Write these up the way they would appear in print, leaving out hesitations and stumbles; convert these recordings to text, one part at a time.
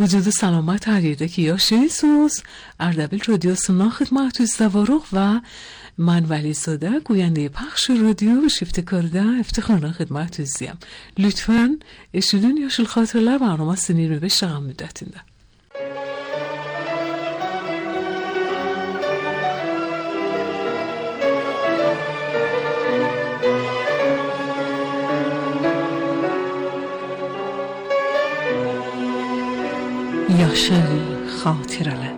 وجود سلامت تغییردeki yaşayısınız. Ardabil Radyosu'ndan xidmətiniz Zavarıq və mən Vəlizadə goyandığı پخش رادیو و şiftekarda افتخارla xidmətinizdəyəm. Lütfən eşidin Yaşıl Xatirələr برنامəsinin 25 dəqiqə müddətində. Yaşıl Xatirələr.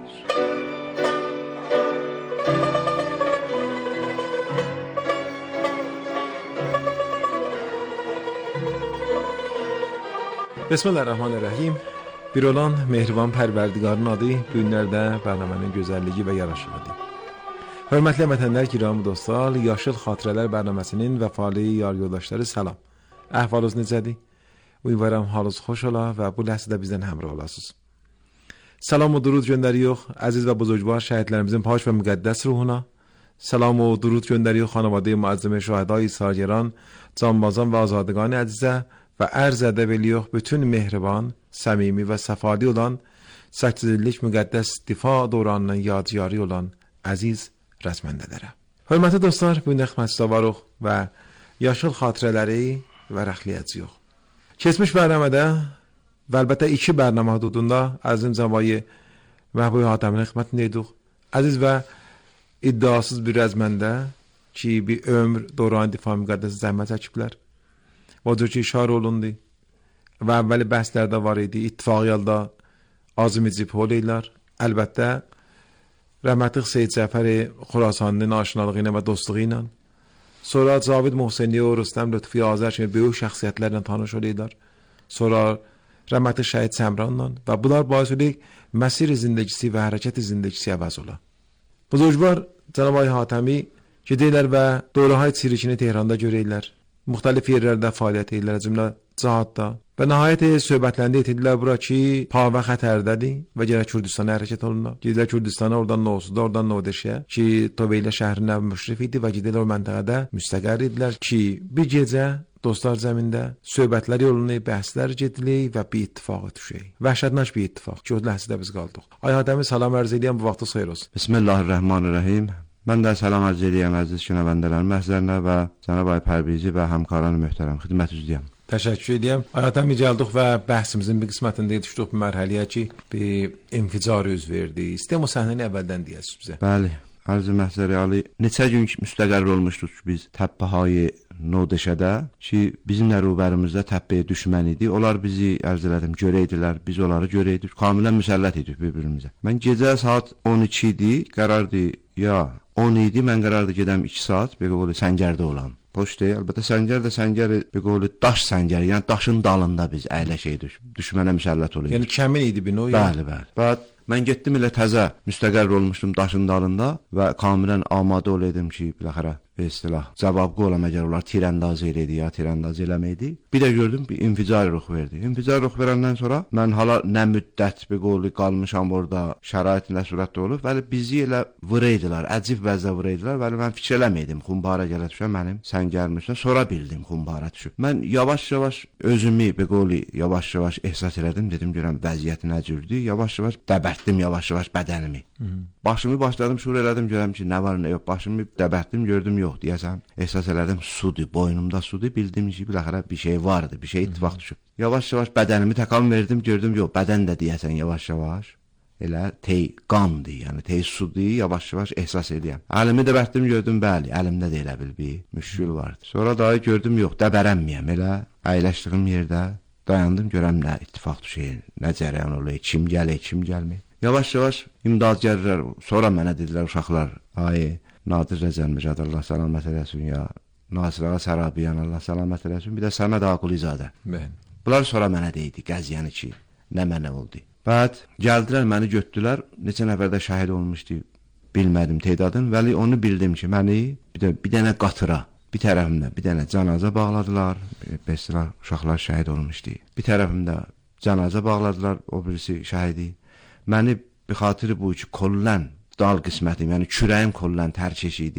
Bismillahirrahmanirrahim. Bir olan mehriban pərverdigarın adı bu günlərdə bərnamənin gözəlliyi və yaraşıqlıdır. Hörmətli vətəndaşlar, kiram dostlar, Yaşıl Xatirələr bərnaməsinin vəfalı yar yoldaşları salam. Əhvalınız necədir? Ümidvaram halınız xoş ola və bu ləhzədə bizdən həmrəh olasınız. Salam و درود göndəriyoruz əziz və buzurgvar şəhidlərimizin pak və müqəddəs ruhuna. Salam و درود göndəriyoruz xanavadə müəzzəmə şəhidai sargeran, canbazan və azadəgan əzizə və ərz edib ediyoruz bütün mehriban, səmimi və səfali olan 8 illik müqəddəs difa dövrünün yadigarı olan əziz rəsməndələrə. Hörmətli dostlar, bu gün xidmətinizdə varıq və yaşıl xatirələri vərəqləyəcəyik. Keçmiş bərnamədə və əlbəttə 2 bərnamə hududunda əzizim Cəvai Məhbubi Hatəmin xidmətindəydik. Əziz və iddiasız bir rəzməndə ki, bir ömür dövrünün difa müqəddəsi zəhmət çəkiblər. O cür ki, işarə olundu və əvvəli bəhslərdə var idi, ittifaqi halda azim edib oleylər. Əlbəttə, rəhmətli Seyyid Cəfəri Xurasaninin aşinalığı ilə və dostluğu ilə. Sonra Cavid Muhseni və Rüstəm Lütfi Azər kimi böyük şəxsiyyətlərlə tanış oleylər. Sonra rəhmətli Şəhid Səmranla və bunlar bais oleyik məsir zindagisi və hərəkət zindagisi əvəz ola. Buzurgvar Cənab-ı Hatəmi gedirlər və dövrəhay çirikini Tehranda görəylər. Müxtəlif yerlərdə fəaliyyət edirlər, cümlə cihatda. Və nəhayət söhbətlərində edirlər bura ki, pava xətərdədir və gərək Kürdistana hərəkət olunur. Gedirlər Kürdistana, oradan Nosuda, oradan Nodeşə ki, Tobeylə şəhrinə müşrif idi və gedirlər o məntəqədə müstəqər idilər ki, bir gecə dostlar zəmində söhbətlər yolunu, bəhslər gedilir və bir ittifaqa düşək. Vəhşətnaş bir ittifaq ki, o ləhzədə biz qaldıq. Ay Adəmi salam ərz edirəm, bu vaxtı xeyir olsun. Bismillahirrahmanirrahim. Mən də salam ərz edirəm əziz şünəvəndələrin məhzərinə və Cənab-ı Pərvizi və həmkarlarına möhtərəm xidmət üzrəyəm. Təşəkkür edirəm. Ay Adəmi gəldik və bəhsimizin bir qismətində düşdük bir mərhələyə ki, bir inficar üz verdi. İstəyəm o səhnəni əvvəldən deyəsiniz bizə. Bəli. Arz məhzəri Ali, neçə gün müstəqərr olmuşduq biz Təbbəhayı Nodeşədə ki, bizim rəvbərimizdə təpbəyə düşmən idi. Onlar bizi ərz elədim, görəydilər, biz onları görəydik. Kamilən müsəllət idik bir-birimizə. Mən gecə saat 12 idi, qərardı ya 10 idi, mən qərardı gedəm 2 saat, belə səngərdə olam. Boş deyil, əlbəttə səngər də səngəri, belə daş səngəri, yəni daşın dalında biz əyləşəydik. Düşmənə müsəllət oluydu. Yəni kəmin idi bir növ? Bəli, bəli. Bəli. Mən getdim elə təzə müstəqərr olmuşdum daşın dalında və kamilən amadə olaydım ki, biləxərə istilah cavabı olam əgər onlar tirəndaz eləydi ya tirəndaz eləməydi. Bir də gördüm bir inficar ruh verdi. İnficar ruh verəndən sonra mən hala nə müddət bir qolu qalmışam orada, şərait nə surətdə olub, bəli bizi elə vıraydılar, əcib vəzdə vıraydılar, bəli mən fikir eləməydim. Xumbara gələ düşən mənim səngərimizdən sonra bildim xumbara düşüb. Mən yavaş-yavaş özümü bir qolu yavaş-yavaş ehsas elədim, dedim görəm vəziyyəti nə cürdür. Yavaş-yavaş dəbərtdim yavaş-yavaş bədənimi. Başımı başladım şuur elədim, görəm ki, nə var nə yox. Başımı dəbərtdim, gördüm yox deyəsəm. Ehsas elədim sudur, boynumda sudur, bildim ki, biləxərə bir şey vardı, bir şey ittifaq düşüb. Yavaş-yavaş bədənimi təkan verdim, gördüm yox, bədən də deyəsən yavaş-yavaş elə tey qandır, yəni tey sudur, yavaş-yavaş ehsas eləyəm. Əlimi dəbərtdim, gördüm, bəli, əlimdə də elə bir müşkül vardı. Sonra daha gördüm yox, dəbərənməyəm, elə əyləşdiyim yerdə dayandım, görəm nə ittifaq düşür, nə cərəyan olur, kim gəlir, kim gəlmir. Yavaş-yavaş imdad gəlirlər, sonra mənə dedilər uşaqlar, ay Nadir Rəzəlməcad, Allah səlamət eləsin ya, Nasir Ağa Sərabiyan, Allah səlamət eləsin, bir də Səməd Aqulizadə. Bunlar sonra mənə deydi, qəziyyəni ki, nə mənə oldu. Bəd, gəldilər, məni götdülər, neçə nəfər də şəhid olmuşdu, bilmədim teydadın, vəli onu bildim ki, məni bir dənə qatıra, bir tərəfimdə bir dənə cənazə bağladılar, bəslər uşaqlar şəhid olmuşdu. Bir tərəfimdə cənazə bağladılar, o birisi şəhidi. Məni bir xatiri bu ki, kollən, dal qismətim, yəni kürəyim kollən tərkeş idi,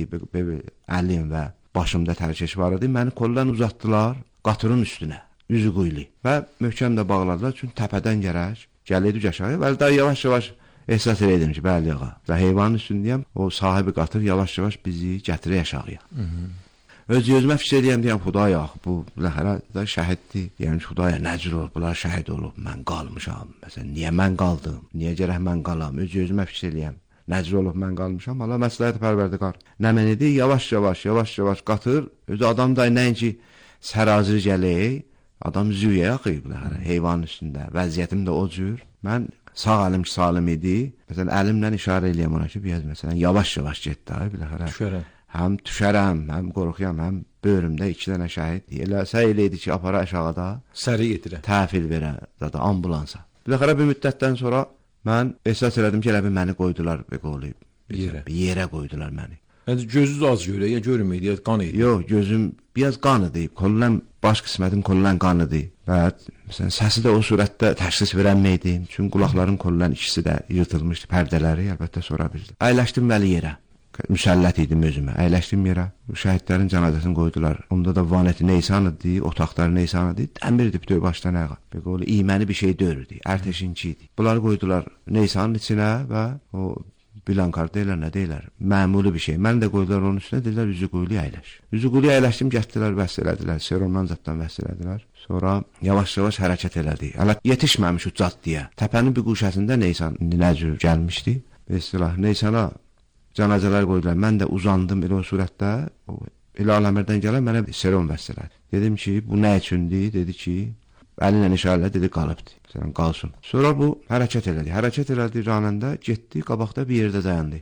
əlim və başımda tərkeş var idi. Məni kollən uzatdılar qatırın üstünə, üzü quyli və möhkəm də bağladılar, çünki təpədən gərək Gəlirdik aşağıya. Bəli, daha yavaş-yavaş ehsas edirdim ki, bəli ağa. Və heyvanın üstündəyəm, o sahibi qatır yavaş-yavaş bizi gətirir aşağıya. Öz-özümə fikir edirəm, deyəm, Xudaya, bu biləxərə da şəhiddir. Yəni, Xudaya, nəcür olub, bunlar şəhid olub, mən qalmışam. Məsələn, niyə mən qaldım? Niyə gərək mən qalam? Öz-özümə fikir edirəm. Nəcür olub, mən qalmışam. Allah məsləhət pərverdigar. Nə mən edir? Yavaş-yavaş qatır. Özü adam da nəinki sərazir gəlir, adam züyə yaxıyıb, biləxərə, heyvanın üstündə. Vəziyyətim də o cür. Mən sağ əlim ki, salim idi. Məsələn, əlimlə işarə eləyəm ona ki, biraz məsələn, yavaş-yavaş getdi, biləxərə. Düşərəm. Həm düşərəm, həm qorxuyam, həm böğrümdə 2 dənə şəhid. Elə səy eləydi ki, apara aşağıda. Səri getirə. Təhvil verə, da ambulansa. Biləxərə bir müddətdən sonra mən ehsas elədim ki, elə bir məni qoydular, yerə qoydular məni. Yəni, gözünüz az görək, ya görməydi, ya qan idi? Yox, gözüm biraz qan idi, kolundan, baş qismətim kolundan qan idi. Və məsələn, səsi də o surətdə təşxis verənməydim. Çünki qulaqların kolundan ikisi də yırtılmışdı, pərdələri, əlbəttə sonra bildim. Əyləşdim bəli yerə. Müsəllət idim özümə. Əyləşdim yerə. Şəhidlərin cənazəsini qoydular. Onda da vanəti neysan idi, otaqları neysan idi. Dəmirdi bütün başdan ayağa. Belə iyməni bir şey döyürdü. Ərtəşinçi idi. Bunları qoydular neysanın içinə və o bilankar deyirlər, nə deyirlər? Məmuli bir şey. Mən də qoydular onun üstünə, deyirlər üzüquylu əyləş. Üzüquylu əyləşdim, gətdilər, vəsl elədilər. Seromdan zaddan vəsl elədilər. Sonra yavaş-yavaş hərəkət elədi. Hələ yetişməmiş o caddəyə. Təpənin bir quşəsində neysan nəcür gəlmişdi. İstilah neysana cənazələr qoydular. Mən də uzandım elə o surətdə. İlahi əmrdən gələn mənə serum vəsl elədi. Dedim ki, bu nə üçündür? Dedi ki, əlinlə işarə elədi, dedi qalıbdı. Sən qalsın. Sonra bu hərəkət elədi. Hərəkət elədi ranəndə, getdi, qabaqda bir yerdə dayandı.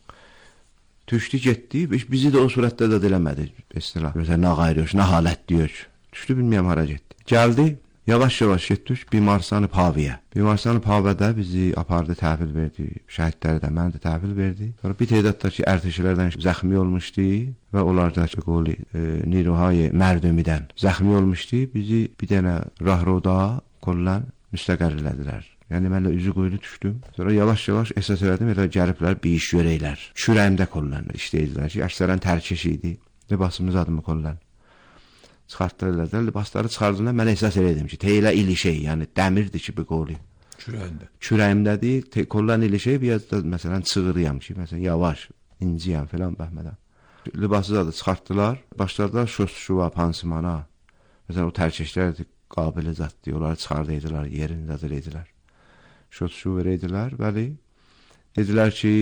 Düşdü, getdi. Bizi də o surətdə də eləmədi. İstilah. Məsələn, nə qayırıyor, nə halət diyor. Düşdü, bilməyəm hara getdi. Gəldi. Yavaş-yavaş getdik Bimarstanı Paviyə. Bimarstanı Pavədə bizi apardı, təhvil verdi. Şəhidləri də mənə də təhvil verdi. Sonra bir tədadda ki, ərtəşlərdən zəxmi olmuşdu və onlar da ki, qoli Niruhay Mərdümidən zəxmi olmuşdu. Bizi bir dənə Rahroda kollan müstəqər elədilər. Yəni mənlə üzü qoyulu düşdüm. Sonra yavaş-yavaş əsas elədim, elə gəliblər bir iş görəklər. Kürəyimdə kollan işləyirdilər ki, əksərən tərkiş idi. Libasımız adımı kollan. Çıxartdırırlar, libasları çıxardığında mən əsas elədim ki, teylə ilişey, yəni dəmirdir ki, bir qoli. Kürəyimdədir, kollan ilişey, biraz da məsələn çığırıyam ki, məsələn yavaş, inciyəm filan bəhmədən. Libası da çıxartdılar, başladılar şoşşuva, pansimana, məsələn o tərkeşlər qabili zatdır, onları çıxardıydılar, yerini hazırlaydılar. Şoşşu verəydilər, bəli, dedilər ki,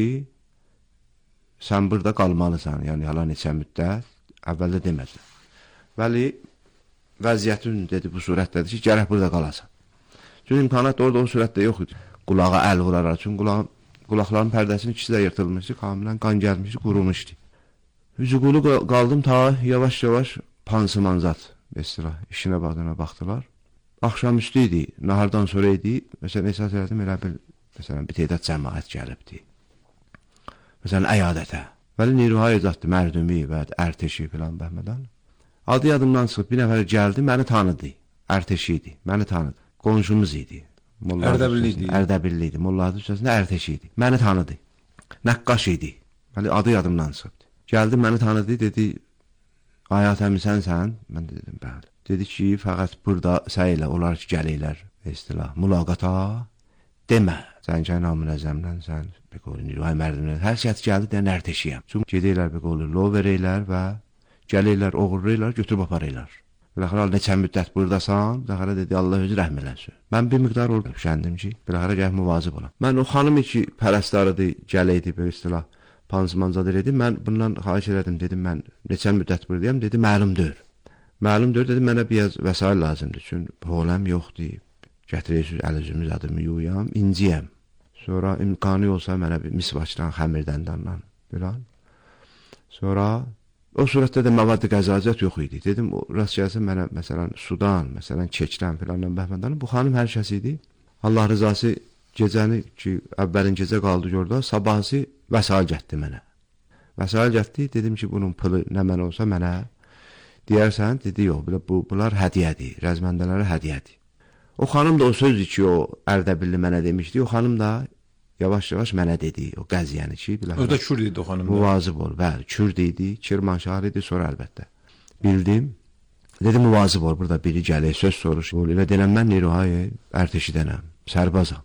sən burada qalmalısan, yəni hala neçə müddət, əvvəldə demədilər. Bəli, vəziyyətin dedi bu surətdədir ki, gərək burada qalasan. Çünki imkanat orada o surətdə yox idi. Qulağa əl vurarlar. Çünki qulaqların pərdəsinin ikisi də yırtılmışdı, kamilən qan gəlmişdi, qurumuşdu. Üzüqulu qaldım ta yavaş-yavaş pansimanzat işinə bağdana baxdılar. Axşamüstü idi, nahardan sonra idi. Məsələn, əsas elədim, elə bir tədad cəmaət gəlibdi. Məsələn, əyadətə. Bəli, Niruhay zatdı, Mərdümi və ərteşi filan bəhmədən. Adı yadımdan çıxıb, bir nəfər gəldi, məni tanıdı. Ərteşi idi, məni tanıdı. Qonşumuz idi. Ərdəbilli idi. Molladı üstəsində ərteşi idi. Məni tanıdı. Nəqqaş idi. Bəli, adı yadımdan çıxıbdı. Gəldi, məni tanıdı, dedi, Ayat əmi sənsən? Mən dedim, bəli. Dedi ki, fəqət burada səylə, onlar ki, gəlirlər, istilah, mülaqata demə. Zəncə namünəzzəmdən sən, bəqoli, Niruhay Mərdimdən, hər şəhət gəldi, deyən ərteşiyəm. Çünki gedirlər, bəqoli, lo verəylər və gəlirlər, oğurlayırlar, götürüb aparırlar. Biləxərə, neçə müddət buradasan, biləxərə dedi, Allah özü rəhm eləsin. Mən bir miqdar orada düşəndim ki, biləxərə gəlib müvazib olam. Mən o xanımı ki, pərəstarıdır, gələydi, bir istilah, pansimancadır edim, mən bundan xahiş elədim, dedim, mən neçə müddət buradayam, dedi, məlumdur. Məlumdur, dedim, mənə biraz vəsail lazımdır, çünki poləm yoxdur, gətirirsiniz, əl-üzümüz adımı yuyam, inciyəm. Sonra imkanı olsa mənə bir misvaçdan, xəmirdən dandan, bilən. Sonra o surətdə də məvaddi qəzacət yox idi. Dedim, rast gəlsin mənə, məsələn, sudan, məsələn, keçdən filandan bəhmədən. Bu xanım hər kəs idi. Allah rızası gecəni ki, əvvəlin gecə qaldı orada, sabahısı vəsail gətdi mənə. Vəsail gətdi, dedim ki, bunun pılı nə mən olsa mənə deyərsən, dedi, yox, bunlar hədiyədir, rəzməndələrə hədiyədir. O xanım da o sözdür ki, o Ərdəbilli mənə demişdi, o xanım da yavaş-yavaş mənə dedi, o qəziyyəni ki, orada Kürd idi o xanım da. Müvazib ol, bəli, Kürd idi, Kirmanşahar idi, sonra əlbəttə. Bildim, dedim, müvazib ol, burada biri gəlir, söz soruş, elə denəm, mən Niruhay Ərteşidənəm, sərbazam.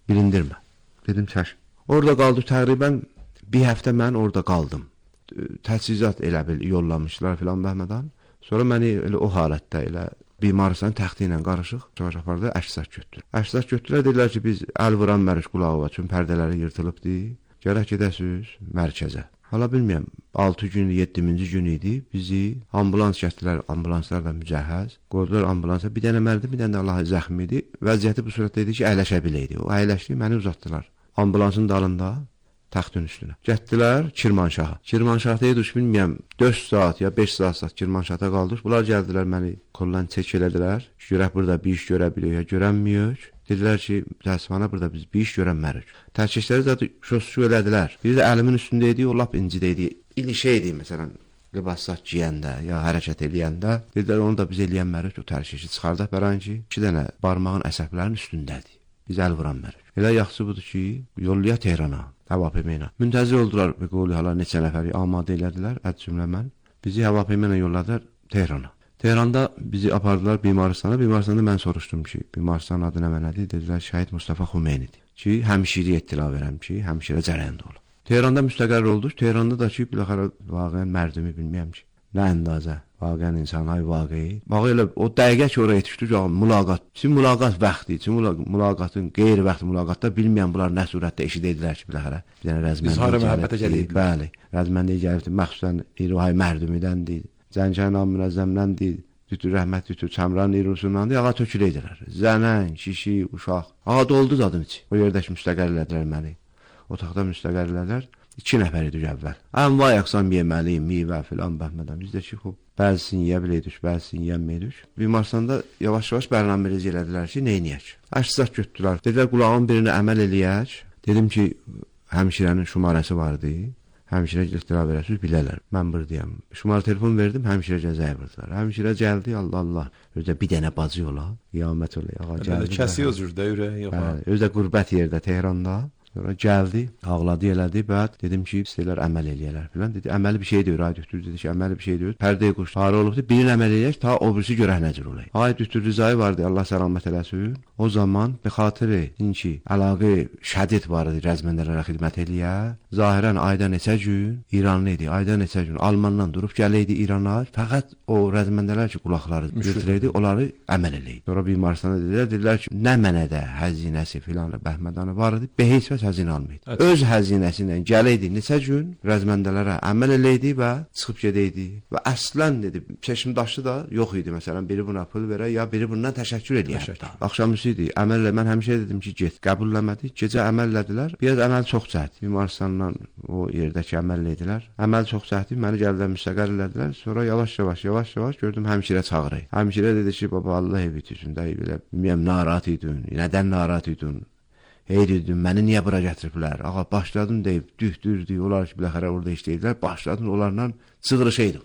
bilindirmə. Dedim çəş. Orada qaldı təqribən bir həftə mən orada qaldım. Təchizat elə bil yollamışlar filan Məhmədan. Sonra məni elə o halətdə elə bimarsan təxti ilə qarışıq çağırıb apardı, əksas götürdülər. Əksas götürdülər, dedilər ki, biz əl vuran Məruz Qulağova üçün pərdələri yırtılıbdı. Gərək gedəsiniz mərkəzə. Hala bilmirəm, 6 gün, 7-ci gün idi. Bizi ambulans gətirdilər, ambulanslar da mücəhəz. Qoydular ambulansa. Bir dənə mərdi, bir dənə də Allah'a zəxmi idi. Vəziyyəti bu surətdə idi ki, əyləşə biləydi. O əyləşdi, məni uzatdılar. Ambulansın dalında taxtın üstünə. Getdilər Kirmanşaha. Kirmanşahda idi, bilmirəm, 4 saat ya 5 saat Kirmanşahda qaldıq. Bunlar gəldilər məni kollan çək elədilər. Görək burada bir iş görə biliyor ya görənmiyor. Dedilər ki, təəssüfana burada biz bir iş görənmərik. Tərkişləri zaten şosu elədilər. Biri də əlimin üstündə idi, o lap incidəydi. İlişəydi, məsələn, libasat giyəndə ya hərəkət eləyəndə. Dedilər, onu da biz eləyənmərik, o tərkişi çıxardaq bəran ki, 2 dənə barmağın əsəblərinin üstündədir. Biz əl vuranmərik. Elə yaxşı budur ki, yolluya Tehrana, hava peymayla. Müntəzir oldular, qoli hala neçə nəfəri amadə elədilər, əd cümlə mən. Bizi hava peymayla yolladılar Tehrana. Tehranda bizi apardılar Bimaristana. Bimaristanda mən soruşdum ki, Bimaristan adı nə mənədir? Dedilər, Şəhid Mustafa Xumeynidir. Ki, həmşiri ettila verəm ki, həmşirə cərəyəndə olur. Tehranda müstəqər olduq. Tehranda da ki, biləxərə vaqiyən mərdumi bilməyəm ki, nə əndazə, vaqiyən insanay vaqeyi. Bax elə o dəqiqə ki, oraya yetişdik, mülaqat. Sizin mülaqat vaxtı, sizin mülaqatın qeyri-vaxtı mülaqatda bilməyən bunlar nə surətdə eşidədilər ki, biləxərə. Bir dənə rəzməndə İzhara məhəbbətə gəlibdir. Bəli, rəzməndə gəlibdir. Məxsusən İruhay mərdumidəndir. Zəncənan münəzzəmləndir, Dütür rəhmət Dütür Çəmran İrusundandır, ağa tökülədilər. Zənən, kişi, uşaq. Ağa doldu zadım içi. O yerdəki müstəqərlədilər məni. Otaqda müstəqərlədilər. 2 nəfər idi əvvəl. Vay aqsam yeməliyim, meyvə filan bəhmədən. Biz də ki, bəzisini yeyə biləydik, bəzisini yeməydik. Bimaristanda yavaş-yavaş bərnamələz elədilər ki, neyniyək? Əşsat götürdülər. Dedilər, qulağın birini əməl eləyək. Dedim ki, həmşirənin şumarəsi vardı. Həmşirə ixtira verəsiniz, bilərlər. Mən buradayam. Şumara telefon verdim, həmşirə cəzaya vurdular. Həmşirə gəldi, Allah. Özdə bir dənə bacı ola, qiyamət ola. Ağa gəldi. Kəsiyor cürdə ürək. Özdə qürbət yerdə Tehranda. Sonra gəldi, ağladı, elədi. Bəd dedim ki, istəyirlər əməl eləyərlər filan. Dedi, əməli bir şey deyir. Ay dütür dedi ki, əməli bir şey deyir. Pərdəyə qoşdu. Harı olubdu. Birini əməl eləyək, ta o birisi görək necə olay. Ay dütür Rızayı vardı, Allah səlamət eləsin. O zaman be xatirə ki, əlaqə şədid var idi rəzməndələrə xidmət eləyə. Zahirən ayda neçə gün İranlı idi. Ayda neçə gün Almandan durub gələydi İrana. Fəqət o rəzməndələr ki, qulaqları götürəydi, onları əməl eləydi. Sonra Bimaristana dedilər ki, nə mənədə həzinəsi filan Bəhmədanı var idi. Heç həzinə almaydı. Öz həzinəsindən gələydi neçə gün rəzməndələrə əməl eləydi və çıxıb gedəydi. Və əslən dedi, Keşimdaşlı da yox idi. Məsələn, biri buna pul verə ya biri bundan təşəkkür eləyərdi. Axşamüstü idi. Əməl elə mən həmişə dedim ki, get. Qəbulləmədi. Gecə əməl elədilər. Biraz əməl çox çətin. Bimaristandan o yerdəki əməl elədilər. Əməl çox çətin. Məni gəldilər müstəqər elədilər. Sonra yavaş-yavaş gördüm həmşirə çağırır. Həmşirə dedi ki, baba Allah evi üçün də belə bilmirəm narahat idin. Nədən narahat idin? Hey dedim, məni niyə bura gətiriblər? Ağa, başladım deyib, düzdür, onlar ki, biləxərə orada işləyirlər, başladım onlarla çığırışaydım.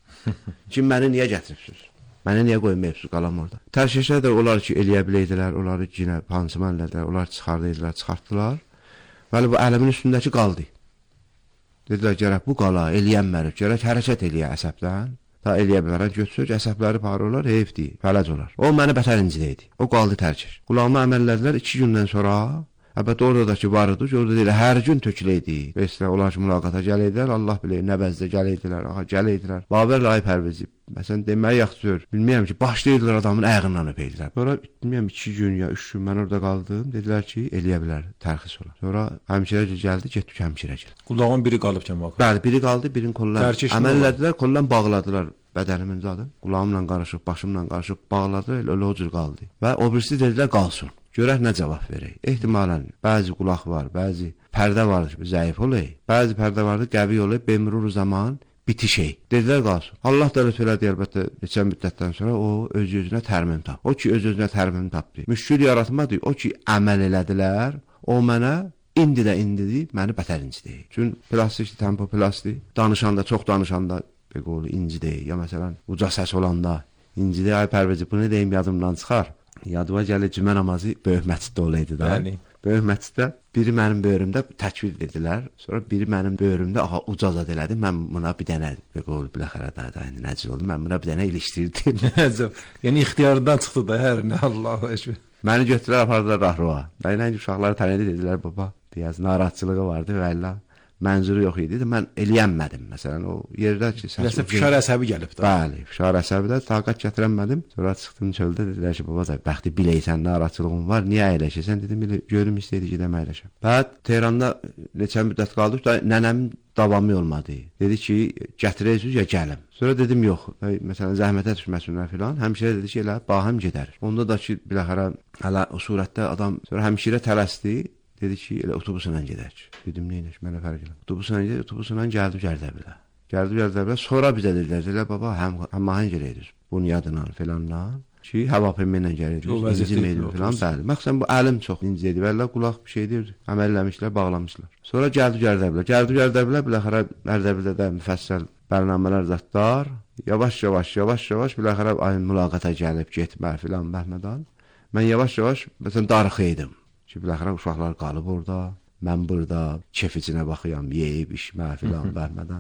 Ki, məni niyə gətiribsiniz? Məni niyə qoymayıbsınız qalam orada? Tərşəşlər də onlar ki, eləyə biləydilər, onları yenə pansiman elədilər, onlar çıxartdılar. Bəli, bu əlimin üstündəki qaldı. Dedilər, gərək bu qala, eləyənmərik, gərək hərəkət eləyə əsəbdən. Ta eləyə bilərən götürsək, əsəbləri parı olar, heyfdir, fələc olar. O məni bətər incidə o qaldı tərkir. Qulağıma əməllədilər 2 gündən sonra. Əlbəttə orada da ki vardı, orada deyil, hər gün töküləydi. Bəslə onlar ki mülaqata gələdilər, Allah bilir, nə bəzdə gələdilər, ağa gələdilər. Babər Ray Pərvizi, məsələn deməyi yaxşıdır. Bilmirəm ki, başlayırdılar adamın ayağından öpəydilər. Sonra bilmirəm 2 gün ya 3 gün mən orada qaldım. Dedilər ki, eləyə bilər, tərxis olar. Sonra həmşirə gəldi, getdik həmşirə gəl. Qulağın biri qalıb cəmaət. Bəli, biri qaldı, birini kollan əməllədilər, kollan bağladılar. Bədənimin zadı. Qulağımla qarışıb, başımla qarışıb bağladı, elə o cür qaldı. Və o birisi dedilər qalsın. Görək nə cavab verək. Ehtimalən bəzi qulaq var, bəzi pərdə var, zəif olur. Bəzi pərdə var, qəvi olur, bemrur zaman bitişək. Dedilər qalsın. Allah da lütf elədi əlbəttə neçə müddətdən sonra o öz-özünə tərmim tapdı. O ki öz-özünə tərmim tapdı. Müşkül yaratmadı. O ki əməl elədilər, o mənə indi məni bətər incidir. Çünki plastikdir, tempo plastik. Danışanda, çox danışanda qolu incidir. Ya məsələn, uca səs olanda incidir. Ay Pərvezi, bunu deyim yadımdan çıxar. Yadıma gəlir cümə namazı böyük məsciddə olaydı da. Böyük məsciddə biri mənim böyrümdə təkbir dedilər. Sonra biri mənim böyrümdə ağa ucazad elədi. Mən buna bir dənə qol biləxərə da indi necə oldu? Mən buna bir dənə ilişdirdim. Yəni ixtiyarından çıxdı da hər nə Allahu əkbər. Məni götürdülər, apardılar Rahrova. Mən uşaqları tanıdı, dedilər baba, deyəz narahatçılığı vardı və illa mənzuru yox idi. Mən eləyənmədim məsələn o yerdə ki, nəsə fişar əsəbi gəlib də. Bəli, fişar əsəbidə taqət gətirənmədim. Sonra çıxdım çöldə, dedilər ki, baba, bəxti biləysən, narahatçılığın var, niyə əyləşirsən? Dedim, görüm istəyir gedəm əyləşəm. Bəd Tehranda neçə müddət qaldıq da nənəmin davamı olmadı. Dedi ki, gətirəcəksiniz ya gəlim. Sonra dedim yox, məsələn zəhmətə düşməsinlər filan. Həmşirə dedi ki, elə baham gedər. Onda da ki, biləxərə hələ o surətdə adam sonra həmşirə tələsdi. Dedi ki, elə otobusla gedək. Dedim, neynək, mənə fərq elə. Otobusla gəldi Gərdəbilə. Sonra bizə dedilər, baba, həmahəng eləyirik. Bunyadla filanla. Ki, həvapəmə ilə gəlirik. İnciməydim filan. Bəli. Məxsən bu əlim çox inciydi. Vəllə qulaq bir şey deyirdi. Əməlləmişlər, bağlamışlar. Sonra gəldi Gərdəbilə. Biləxərə Gərdəbilə də müfəssəl bərnamələr zətdar. Yavaş, biləxərə mülaqata gəlib, getmə filan Məhmədan. Mən yavaş, məsələn, darıxıydım. Ki, biləxərə uşaqlar qalıb orada, mən burada keficinə baxıyam, yeyib, işmə filan vermədən.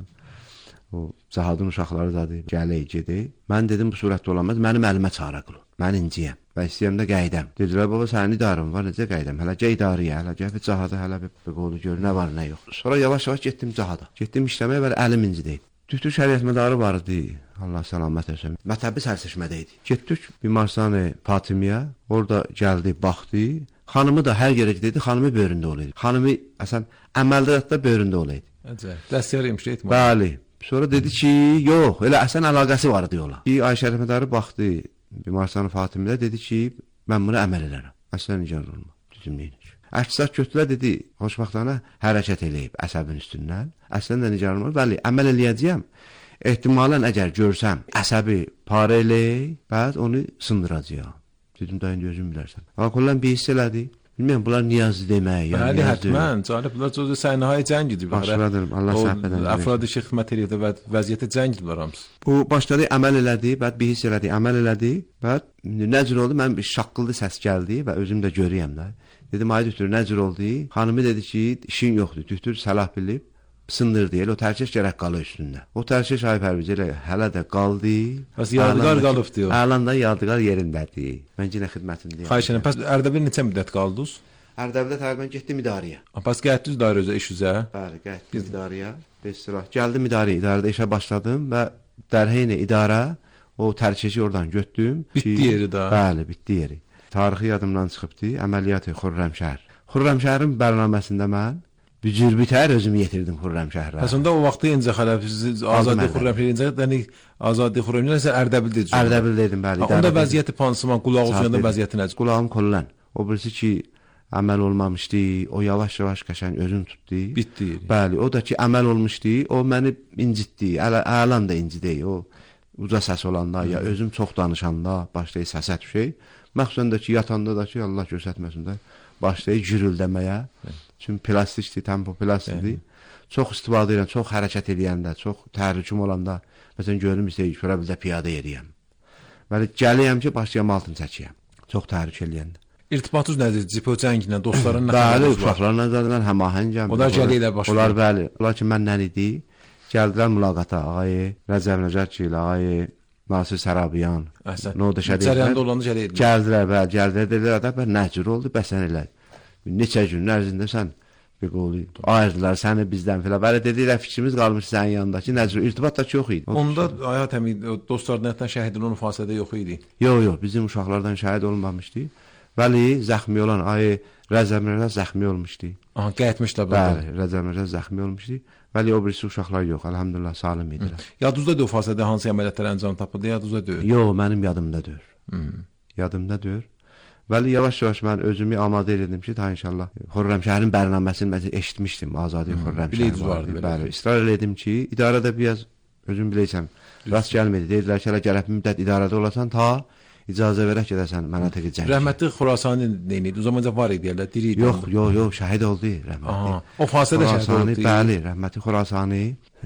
O Cahadın uşaqları zadı, gələ, gedək. Mən dedim, bu surətdə olamaz, mənim əlimə çara qılın. Mən inciyəm və istəyəm də qəydəm. Dedilər, baba, sənin idarın var, necə qəydəm? Hələ idarıya, hələ gəl, Cahada, hələ bir qolu gör, nə var, nə yox. Sonra yavaş getdim Cahada. Getdim işləməyə, belə əlim incidi. Düzdür, şəriət mədarı vardı, Allah səlamət etsin. Mətəbi sərseçmədə idi. Getdik Bimarsan-ı Fatimiyə, orada gəldi, baxdı. Xanımı da hər yerə gedirdi, xanımı böyründə olaydı. Xanımı əsən əməldaratda böyründə olaydı. Əcəb. Dəstiyar imiş etmə. Bəli. Sonra dedi ki, yox, elə əsən əlaqəsi var diyorlar. Ayşə Rəhmədarı baxdı Bimarsan Fatimidə, dedi ki, mən bunu əməl edərəm. Əslən icazə olma. Düzüm neymiş. Əksat götürə dedi, xoşbaxtlarına hərəkət eləyib əsəbin üstündən. Əslən də icazə olma. Bəli, əməl eləyəcəyəm. Ehtimalən əgər görsəm əsəbi parə eləyib, bəd onu sındıracağam. Dedim, dayın gözüm bilərsən. Kullan bir hiss elədi. Bilməyəm, bunlar niyazı demək. Bəli, hətmən. Cəlib, bunlar cüzü səhnəhəyə cəngidir. Başladım, Allah səhv edəm. Əfradı ki, xidmət edirdi və vəziyyətə cəngidirlər hamısı. Bu, başladı, əməl elədi, bəd bir hiss elədi, əməl elədi. Bəd, nə cür oldu? Mən bir şaqqıldı səs gəldi və özüm də görəyəm də. Dedim, ay düktür, nə cür oldu? Xanımı dedi ki, işin yoxdur. Düktür, səlah bilib. Sındırdı, elə o tərkəş gərək qalı üstündə. O tərkəş ay Pərviz elə hələ də qaldı. Bəs yadigar qalıb diyor. Əlanda yadigar yerindədir. Mən yenə xidmətindəyəm. Xahiş edirəm. Bəs Ərdəbildə neçə müddət qaldınız? Ərdəbildə təqribən getdim idarəyə. Bəs getdiniz idarə üzrə, iş üzrə? Bəli, getdim idarəyə. Bəstirah. Gəldim idarədə işə başladım və dərheyni idarə o tərkəşi oradan götürdüm. Bitdi yeri də. Bəli, bitdi yeri. Tarixi yadımdan çıxıbdı. Əməliyyatı Xürrəmşəhər. Xürrəmşəhərin bərnaməsində mən bücürbitər özümü yetirdim Xürrəmşəhərə. Əslində o vaxtı incə xələfiz Azadi Xürrəmşəhər, yəni Azadi Xürrəmşəhər Ərdəbildə idi. Ərdəbildə idim, bəli. Onda vəziyyəti pansuman, qulağı ucunda vəziyyəti necə? Qulağım kollan. O birisi ki, əməl olmamışdı, o yavaş-yavaş qəşəng özün tutdu. Bitdi. Bəli, o da ki, əməl olmuşdu, o məni incitdi, əlan da incidi. O uca səs olanda, ya özüm çox danışanda başlayır səsə düşür. Məxsusən də ki, yatanda da ki, Allah göstərməsin də başlayır gürüldəməyə. Çünki plastikdir, tempo plastikdir. Çox istifadə edirəm, çox hərəkət edəndə, çox təhlüküm olanda, məsələn, görürüm istəyir, Körəbildə piyada yeriyəm. Bəli, gəliyəm ki, başlayam altını çəkiyəm. Çox təhlük eləyəndə. İrtibatınız nədir? Cipo cənglə, dostların nə bəli, uşaqlarla zaten həmahəngəm. Onlar gəlirlər başlayır. Onlar bəli, onlar ki, mən nə idi? Gəldilər mülaqata, ağayı Rəcəb Nəcətçi ilə, ağayı Nasir Sarabiyan. Cərəyanda olanı gəlirlər. Gəldilər, bəli, gəldilər, dedilər, nə cür oldu, bəsən elə. Neçə günün ərzində sən bir qolu ayırdılar səni bizdən filan. Bəli, dedilər, fikrimiz qalmış sənin yanındakı. Nə cür, irtibat da yox idi. Onda Ayət əmi, dostlardan şəhidin onun fasilədə yox idi? Yox, bizim uşaqlardan şəhid olmamışdı. Bəli, zəxmi olan ayı Rəcəb Mirza zəxmi olmuşdu. Aha, qayıtmışlar burada. Bəli, Rəcəb Mirza zəxmi olmuşdu. Bəli, o birisi uşaqlar yox, elhamdülillah salim idilər. Yadınızda deyil fasilədə hansı əməliyyatlar əncam tapıldı, yadınızda deyil? Yox, mənim yadımda deyil. Yadımda deyil. Bəli, yavaş-yavaş mən özümü amadə edirdim ki, ta inşallah Xürrəmşəhərin bərnaməsini mən eşitmişdim, Azadi Xürrəmşəhər vardı. Bəli, israr elədim ki, idarədə biraz özüm biləysən, rast gəlmədi. Dedilər ki, gəlib müddət idarədə olasan, ta icazə verək gedəsən mənatiqi cəng. Rəhmətli Xurasani neydi? O zamanca var idi, deyirlər, diri idi. Yox, şəhid oldu rəhmətli. O fasilədə şəhid oldu. Bəli, rəhmətli Xurasani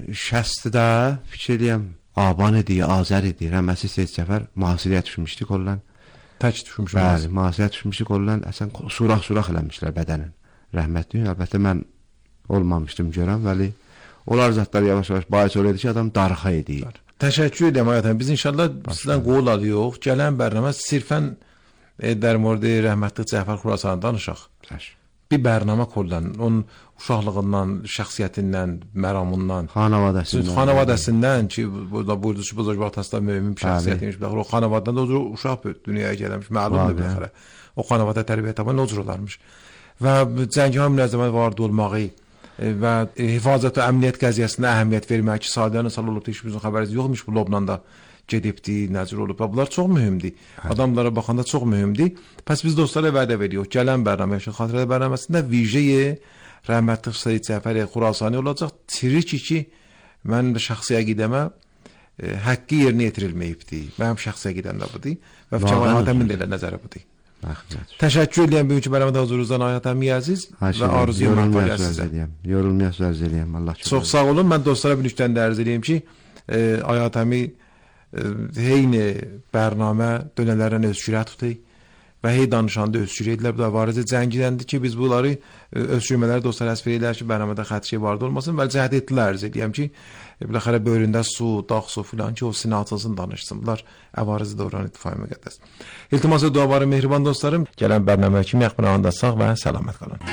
şəstdə fikir eləyəm, Aban idi, Azər idi, rəhmətli Seyid Cəfər mühasirəyə düşmüşdü kollan. Tək düşmüş. Bəli, mühasirəyə düşmüşdü kollan, əsən suraq eləmişlər bədənin. Rəhmətli, əlbəttə mən olmamışdım görəm, bəli. Onlar zətlər yavaş-yavaş bahis olurdu ki, adam darıxa edir. Təşəkkür edirəm Ayət əmi. Biz inşallah sizdən qol alıyoruz. Gələn bərnamə sirfən در mord rəhmətli Cəfər Xurasanı danışaq. Bir bərnamə kələn, onun uşaqlığından, şəxsiyyətindən, məramından, xanavadəsindən ki, burada buyurdu ki, buzurbağı tasda mühüm bir şəxsiyyət imiş. O xanavadan da o uşaq dünyaya gəlmiş, məlumdur biləxərə. O xanavada tərbiyyət taban o cür olarmış. Və Cəngəhan münəzzəmət vardı olmağı və hifazət və əmniyyət qəziyyəsinə əhəmiyyət vermək ki, sadə nəsəl olub da işimizin xəbəriz yoxmuş bu Lobnanda gedibdi, nəcür olub. Bunlar çox mühümdür. Adamlara baxanda çox mühümdür. Pəs biz dostlara vədə veririk. Gələn bərnamə, Yaşıl Xatirələr bərnaməsində vicəyə rəhmətli Seyid Cəfər Xurasani olacaq. Tirik ki, mən şəxsi əqidəmə haqqı yerinə yetirilməyibdi. Mənim şəxsi əqidəm də budur və Cəmal Hatəmin də elə nəzəri budur. Təşəkkür edirəm bugünkü bərnamada huzurunuzdan Ayət əmi Əziz və arzuyum məqbul sizə. Yorulmaya söz eləyəm. Allah çox. Çox sağ olun. Mən dostlara bir nüktəni də ərz edeyim ki, Ayət əmi heyni bərnamə dönələrdən özgürə tutuq və hey danışanda özgürə edilər. Bu da varizə cəngidəndir ki, biz bunları özgürmələri dostlar əsfir edilər ki, bərnamədə xətt şey vardı olmasın və cəhd etdilər ərz edəyəm ki, biləxərə böyründə su, dağ su filan ki, o sinə açılsın danışsın. Bunlar əvarizə doğran ittifaqı müqəddəs. İltiması duavarı mehriban dostlarım, gələn bərnamə kimi yaxınlarında sağ və səlamət qalın.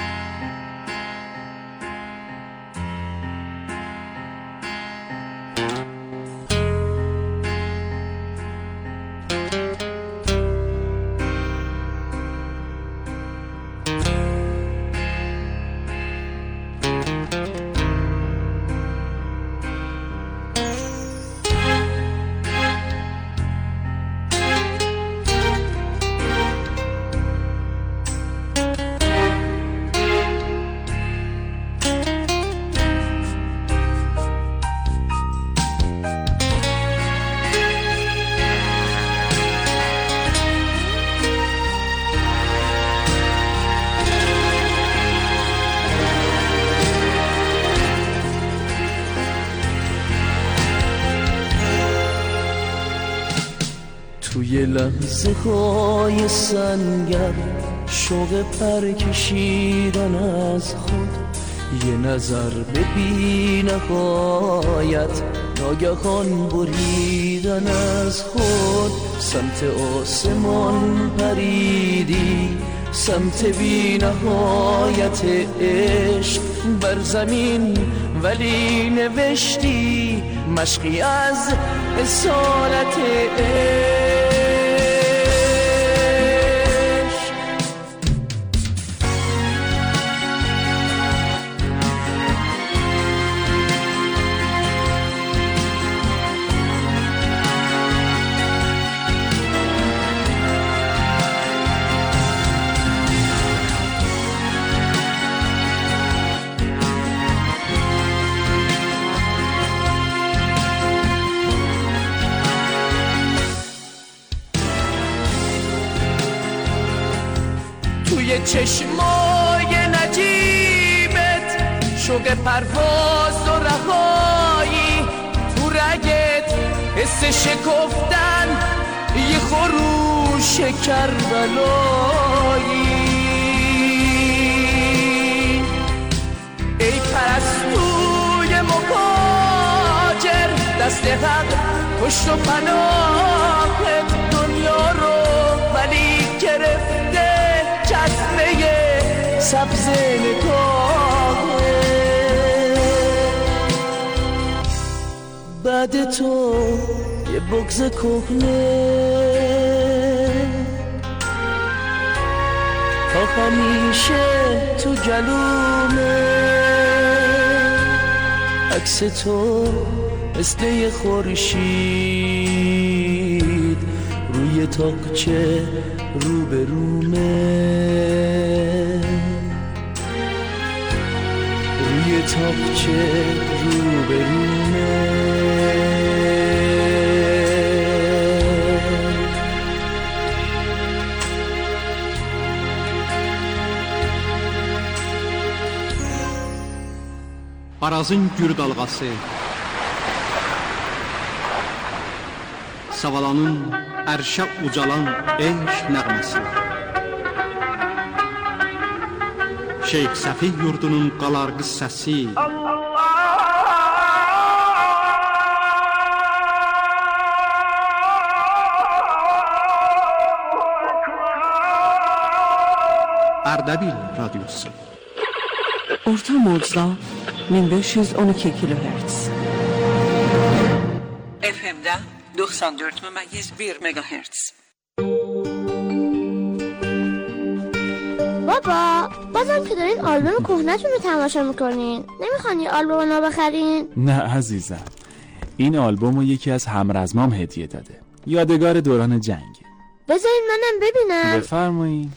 توی لحظه های سنگر شوق پر کشیدن از خود یه نظر به بی نهایت ناگهان بریدن از خود سمت آسمان پریدی سمت بی نهایت عشق بر زمین ولی نوشتی مشقی از اصالت عشق توی چشمای نجیبت شوق پرواز و رهایی تو رگت حس شکفتن یه خروش کربلایی ای پرستوی مهاجر دست حق پشت و پناهت دنیا رو ولی گرفته چشمه سبز نگاهه بعد تو یه بغض کهنه تا همیشه تو گلومه عکس تو مثل یه خورشید روی تاقچه رو به رومه روی تاقچه رو به رومه Arazın gür dalğası Savalanın ərşə ucalan eşq nəğməsi Şeyx Səfih yurdunun qalar qıssəsi Ardabil radiosu. Orta mocda 1512 kilohertz. FM'de 94,1 megahertz. بابا بازم که دارین آلبوم کهنه‌تون رو تماشا میکنین، نمیخوان یه آلبوم نو بخرین؟ نه عزیزم، این آلبوم رو یکی از همرزمام هدیه داده، یادگار دوران جنگ. بذارین منم ببینم. بفرمایید.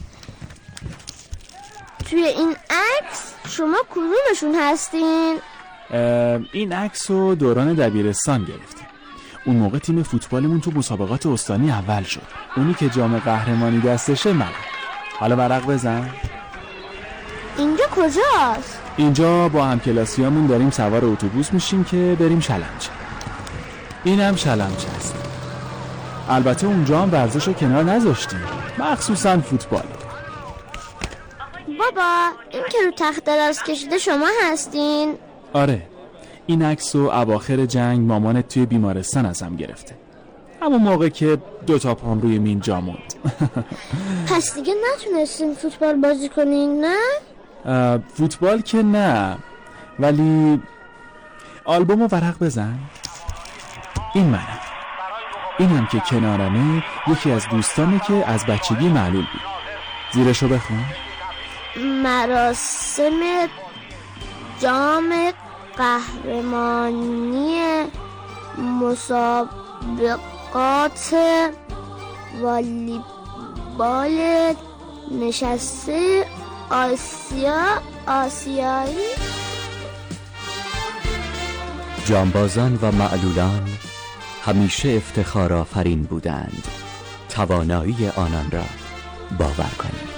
توی این عکس شما کدومشون هستین؟ این عکس رو دوران دبیرستان گرفتیم. اون موقع تیم فوتبالمون تو مسابقات استانی اول شد. اونی که جام قهرمانی دستشه من. حالا ورق بزن. اینجا کجاست؟ اینجا با همکلاسیامون داریم سوار اتوبوس میشیم که بریم شلمچه. اینم شلمچه است. البته اونجا هم ورزش رو کنار نذاشتیم، مخصوصا فوتبال. بابا این که رو تخت دراز کشیده شما هستین؟ آره، این عکس رو اواخر جنگ مامانت توی بیمارستان ازم گرفته، همون موقع که 2 پام روی مین جا موند. پس دیگه نتونستین فوتبال بازی کنین نه؟ فوتبال که نه، ولی آلبوم رو ورق بزن. این منم، اینم که کنارمه یکی از دوستانه که از بچگی معلول بود. زیرشو بخون. مراسم جام قهرمانی مسابقات والیبال نشسته آسیایی. جانبازان و معلولان همیشه افتخار آفرین بودند. توانایی آنان را باور کنید.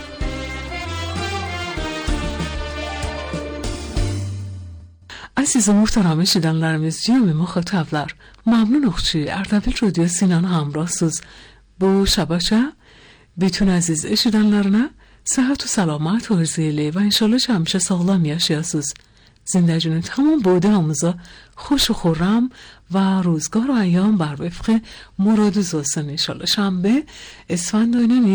عزیز محترم şidanlarımız cümle muhatablar ممنون اخچی اردبیل رادیو سینان همراهسوز bu şabaça bütün aziz eşidanlarına sıhhat و سلامت آرزویله و انشالله همیشه سالم yaşayasız. زندگیتون تمام بوده‌اموزا خوش و خورم و روزگار و ایام بر وفق مراد olsun انشالله. شنبه اسفند ayının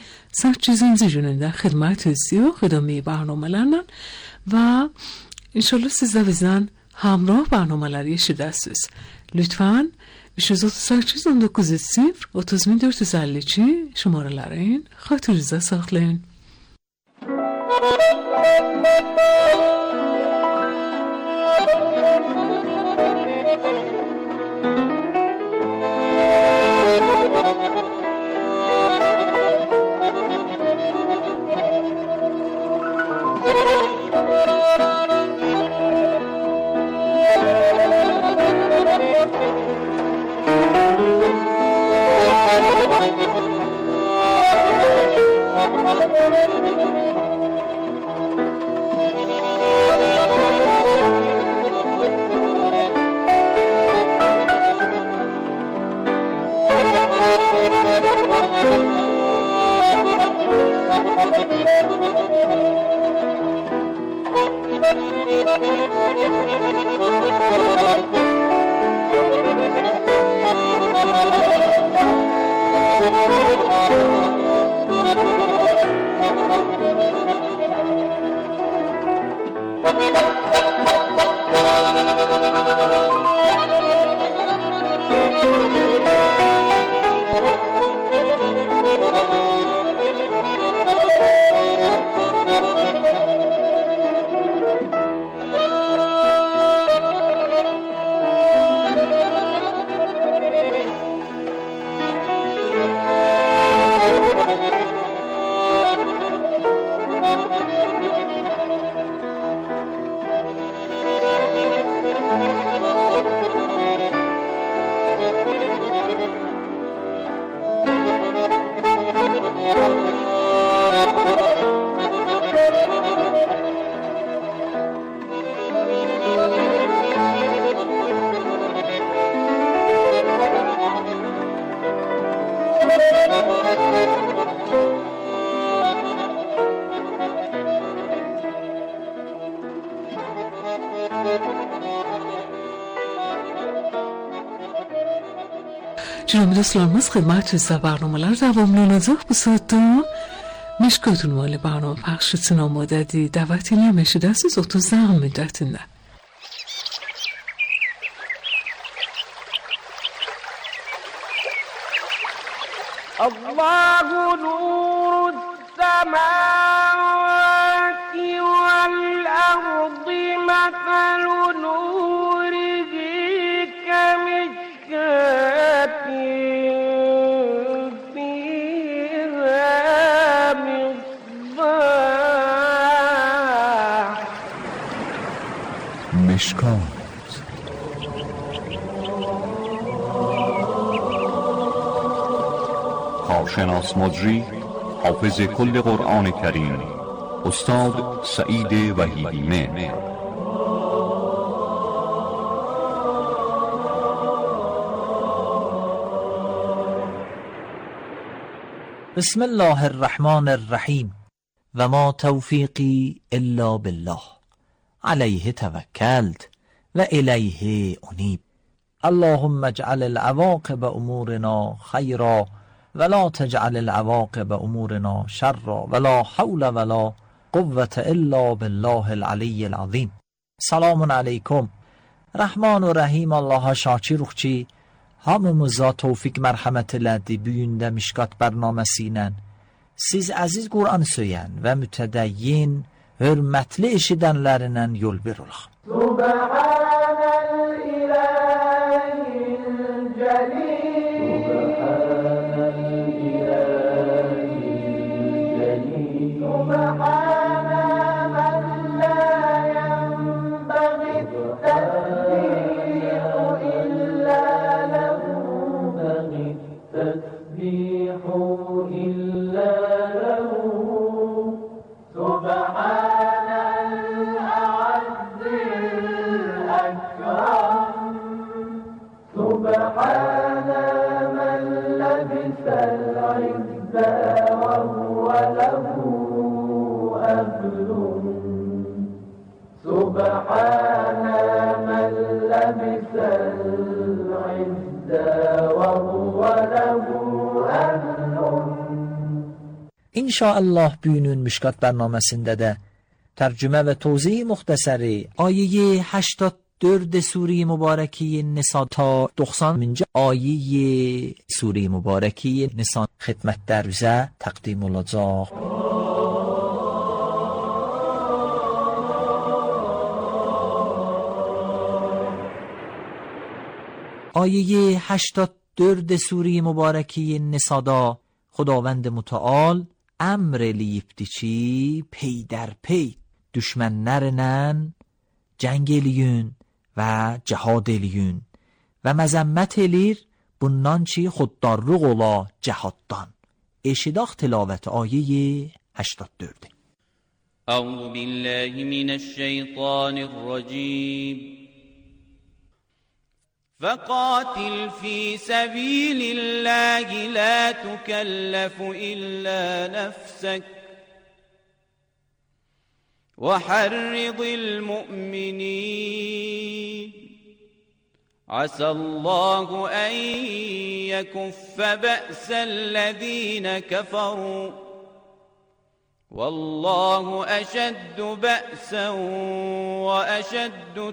28 günündə xidmətinizdəyik xidmət برنامه‌larla و انشالله siz de bizden همراه برنامه‌lar yaşayasınız. Lütfen 538 19 30452 şumarələrin xatirinizə saxlayın. Jürgen dostlarımız xidmətçisi proqramlar davamlanacaq bu saatda مشکاتون مال برنامه پخش سنا مددی دعوتی نمیشه دست از اتو زغم مدتنه الله نور السماوات والأرض مثل نوره كمشكاة فيها مصباح مشکات کارشناس مجری حافظ کل قرآن کریم استاد سعید وحیدی مهر. بسم الله الرحمن الرحیم و ما توفیقی الا بالله علیه توکلت و الیه انیب. اللهم اجعل العواقب امورنا خیرا ولا تجعل العواقب امورنا شرا ولا حول ولا قوة الا بالله العلی العظیم. سلام علیکم. Rahman və Rəhim Allaha şakir ki, hamımıza tevfik mərhəmət elədi bu gündə Mişkat bərnaməsi ilə. Siz əziz Qur'an söyən və mütədəyyin, hörmətli eşidənlərindən yol bir olaq. Subhanəl ilahil cəlil, Subhanə mən la yenbəğit təsbihu illə ləhu, təsbihu illə ləhu, Subhanəl əzzil əkram, Subhanə mən ləbisəl izzə və huvə ləhu əhlun, Subhanə mən ləbisəl izzə və huvə ləhu əhlun. İnşaallah bugünün Mişkat bərnaməsində də tərcümə və tozih müxtəsəri ayə 84 Sure-i Mübarəki Nisa ta 90-cı ayə Sure-i Mübarəki Nisa xidmətlərinizə təqdim olacaq. آیه 84 سوره مبارکی نسادا خداوند متعال امر لیپتی چی پی در پی düşmənlərlə cəng eləyün və cihad eləyün və məzəmmət eləyir bundan ki xuddarlıq ola cihaddan. Eşidaq tilavət ayə 84. أعوذ بالله من الشيطان الرجيم فقاتل في سبيل الله لا تكلف إلا نفسك وحرض المؤمنين عسى الله أن يكف بأس الذين كفروا والله أشد بأسا وأشد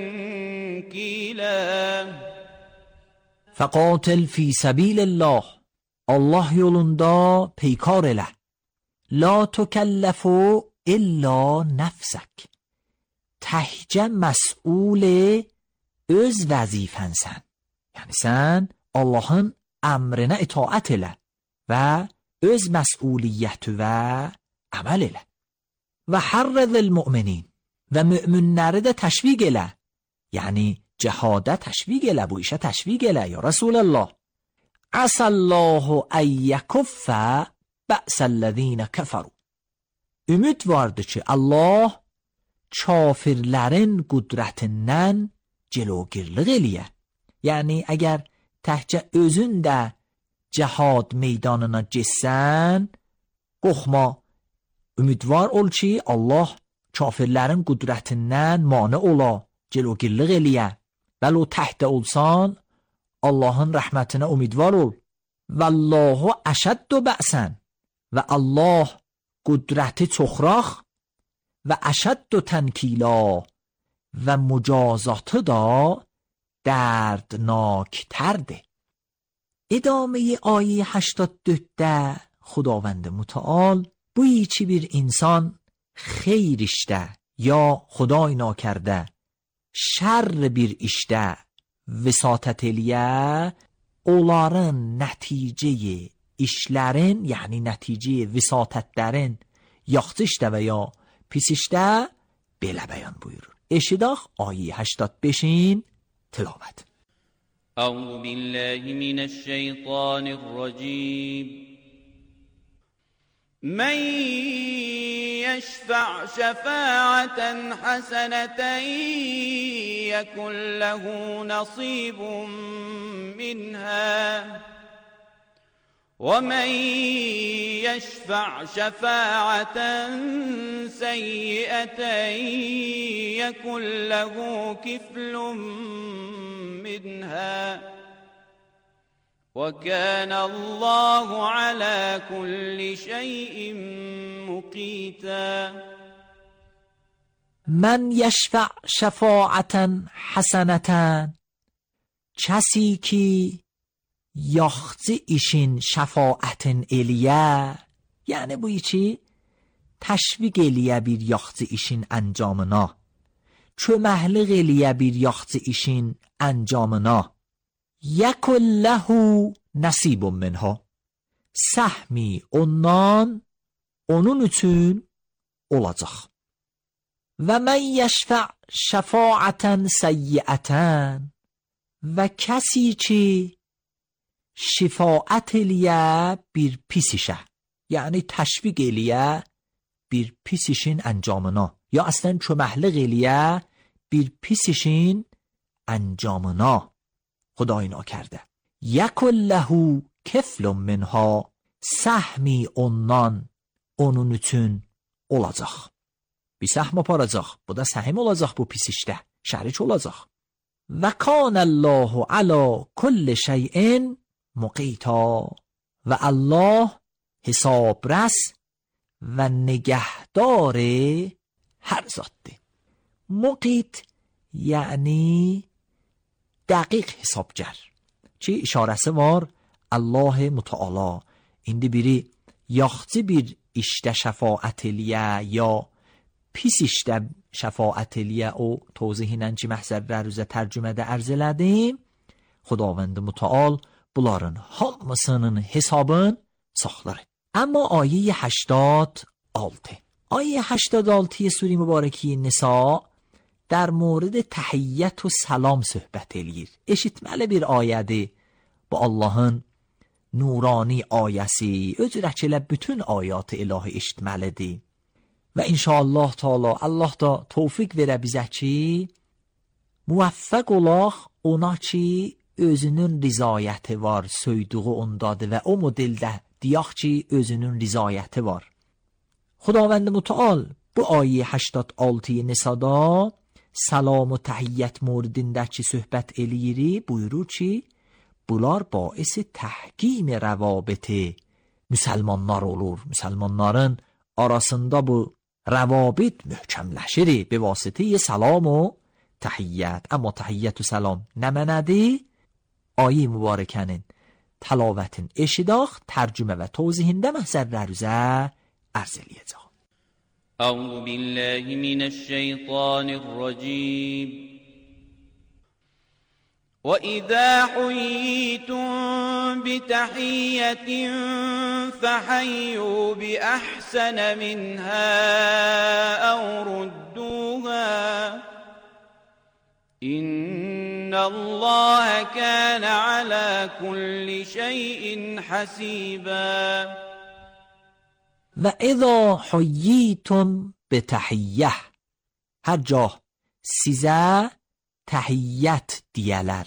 تنكيلا. فقاتل في سبيل الله الله yolunda peykar elə. لا تكلف إلا نفسك təhcə məsul öz vəzifənsən. Yəni sən Allahın əmrinə itaət elə və öz məsuliyyəti və əməl elə. Və harrız المؤمنین və müminləri də təşviq elə. Yəni cihadə təşviq elə, bu işə təşviq elə ya Rasulullah. Asallahu an yakuffa ba'sallazina kafaru. Ümid vardır ki Allah kafirlərin qüdrətindən cəlogirlik eləyə. Yəni əgər təhcə özün də cihad meydanına getsən, qorxma, ümidvar ol ki Allah kafirlərin qüdrətindən mane ola, cəlogirlik eləyə. Vəl o təhdə olsan, Allahın rəhmətinə ümidvar ol. Vallahu əşəddu bəsən və Allah قدرت çoxraq و اشد تنکیلا و مجازات دا دردناکترده. ادامه آیه 82 خداوند متعال بویی چی bir insan xeyr işdə ya xuday nakərdə şər bir işdə vəsatət eləyə, onların nəticəyi işlərin, yəni nəticəyi vəsatətlərin yaxşı işdə və ya pis işdə belə bəyan buyurur. Eşidaq ayə 85-in tilavət. أعوذ بالله من الشيطان الرجيم من يشفع شفاعة حسنة يكن له نصيب منها ومن يشفع شفاعة سيئة يكن له كفل منها وكان الله على كل شيء مقيتا. من یشفع شفاعتا حسنتا، کسی که yaxşı işin şəfaətin eləyə, yəni bu içi təşviq eləyə bir yaxşı işin əncamına, köməklik eləyə bir yaxşı işin əncamına, yəkun ləhu nəsibun minha, səhmi ondan onun üçün olacaq. Və mən yəşfə' şəfaətən səyyiətən, və kəsi ki şifaət eləyə bir pis işə, yəni təşviq eləyə bir pis işin əncamına, ya əslən köməklik eləyə bir pis işin əncamına, Xuday nakərdə. Yəkun ləhu keflun minha, səhmi ondan onun üçün olacaq. Bir səhm aparacaq, bu da səhim olacaq bu pis işdə, şərik olacaq. Və kanəllahu alə kulli şeyin muqita, və Allah hesabrəs və nigəhdar hər zatdır. Muqit yəni dəqiq hesabgər. Ki işarəsi var Allah Müteala. İndi biri yaxşı bir işdə şəfaət eləyə ya pis işdə şəfaət eləyə, o tozihlə ki məhzərlər üzə tərcümədə ərz elədim. Xudavənd Müteal bunların hamısının hesabın saxlar. Amma ayə 86. Ayə 86 سوره مبارکی نساء در مورد تحیت و سلام söhbət eləyir. Eşitməli bir ayədir. Bu Allahın nurani ayəsi, özürək elə bütün ayatı ilahi eşitməlidir. Və inşallah Teala Allah da tevfik verə bizə ki muvaffaq olaq ona ki özünün rizayəti var, söydüğü ondadır və o modeldə deyək ki özünün rizayəti var. Xudavənd Müteal bu ayə 86 Nisa'da salam و تحیت موردində ki söhbət eləyir, buyurur ki bunlar باعث تحکیم روابط müsəlmanlar olur. Müsəlmanların arasında bu روابط möhkəmləşir به واسطه salam و تحیت. Amma تحیت و salam nə mənədir? Ayı mübarəkənin təlavətin eşidaq, tərcümə və tozihində məhzərlər üzə ərz eləyəcək. أعوذ بالله من الشيطان الرجيم وإذا حييتم بتحية فحيوا بأحسن منها أو ردوها إن الله كان على كل شيء حسيبا. و اذا حییتم به تحیه، هر جا سیزه تحیت دیلر،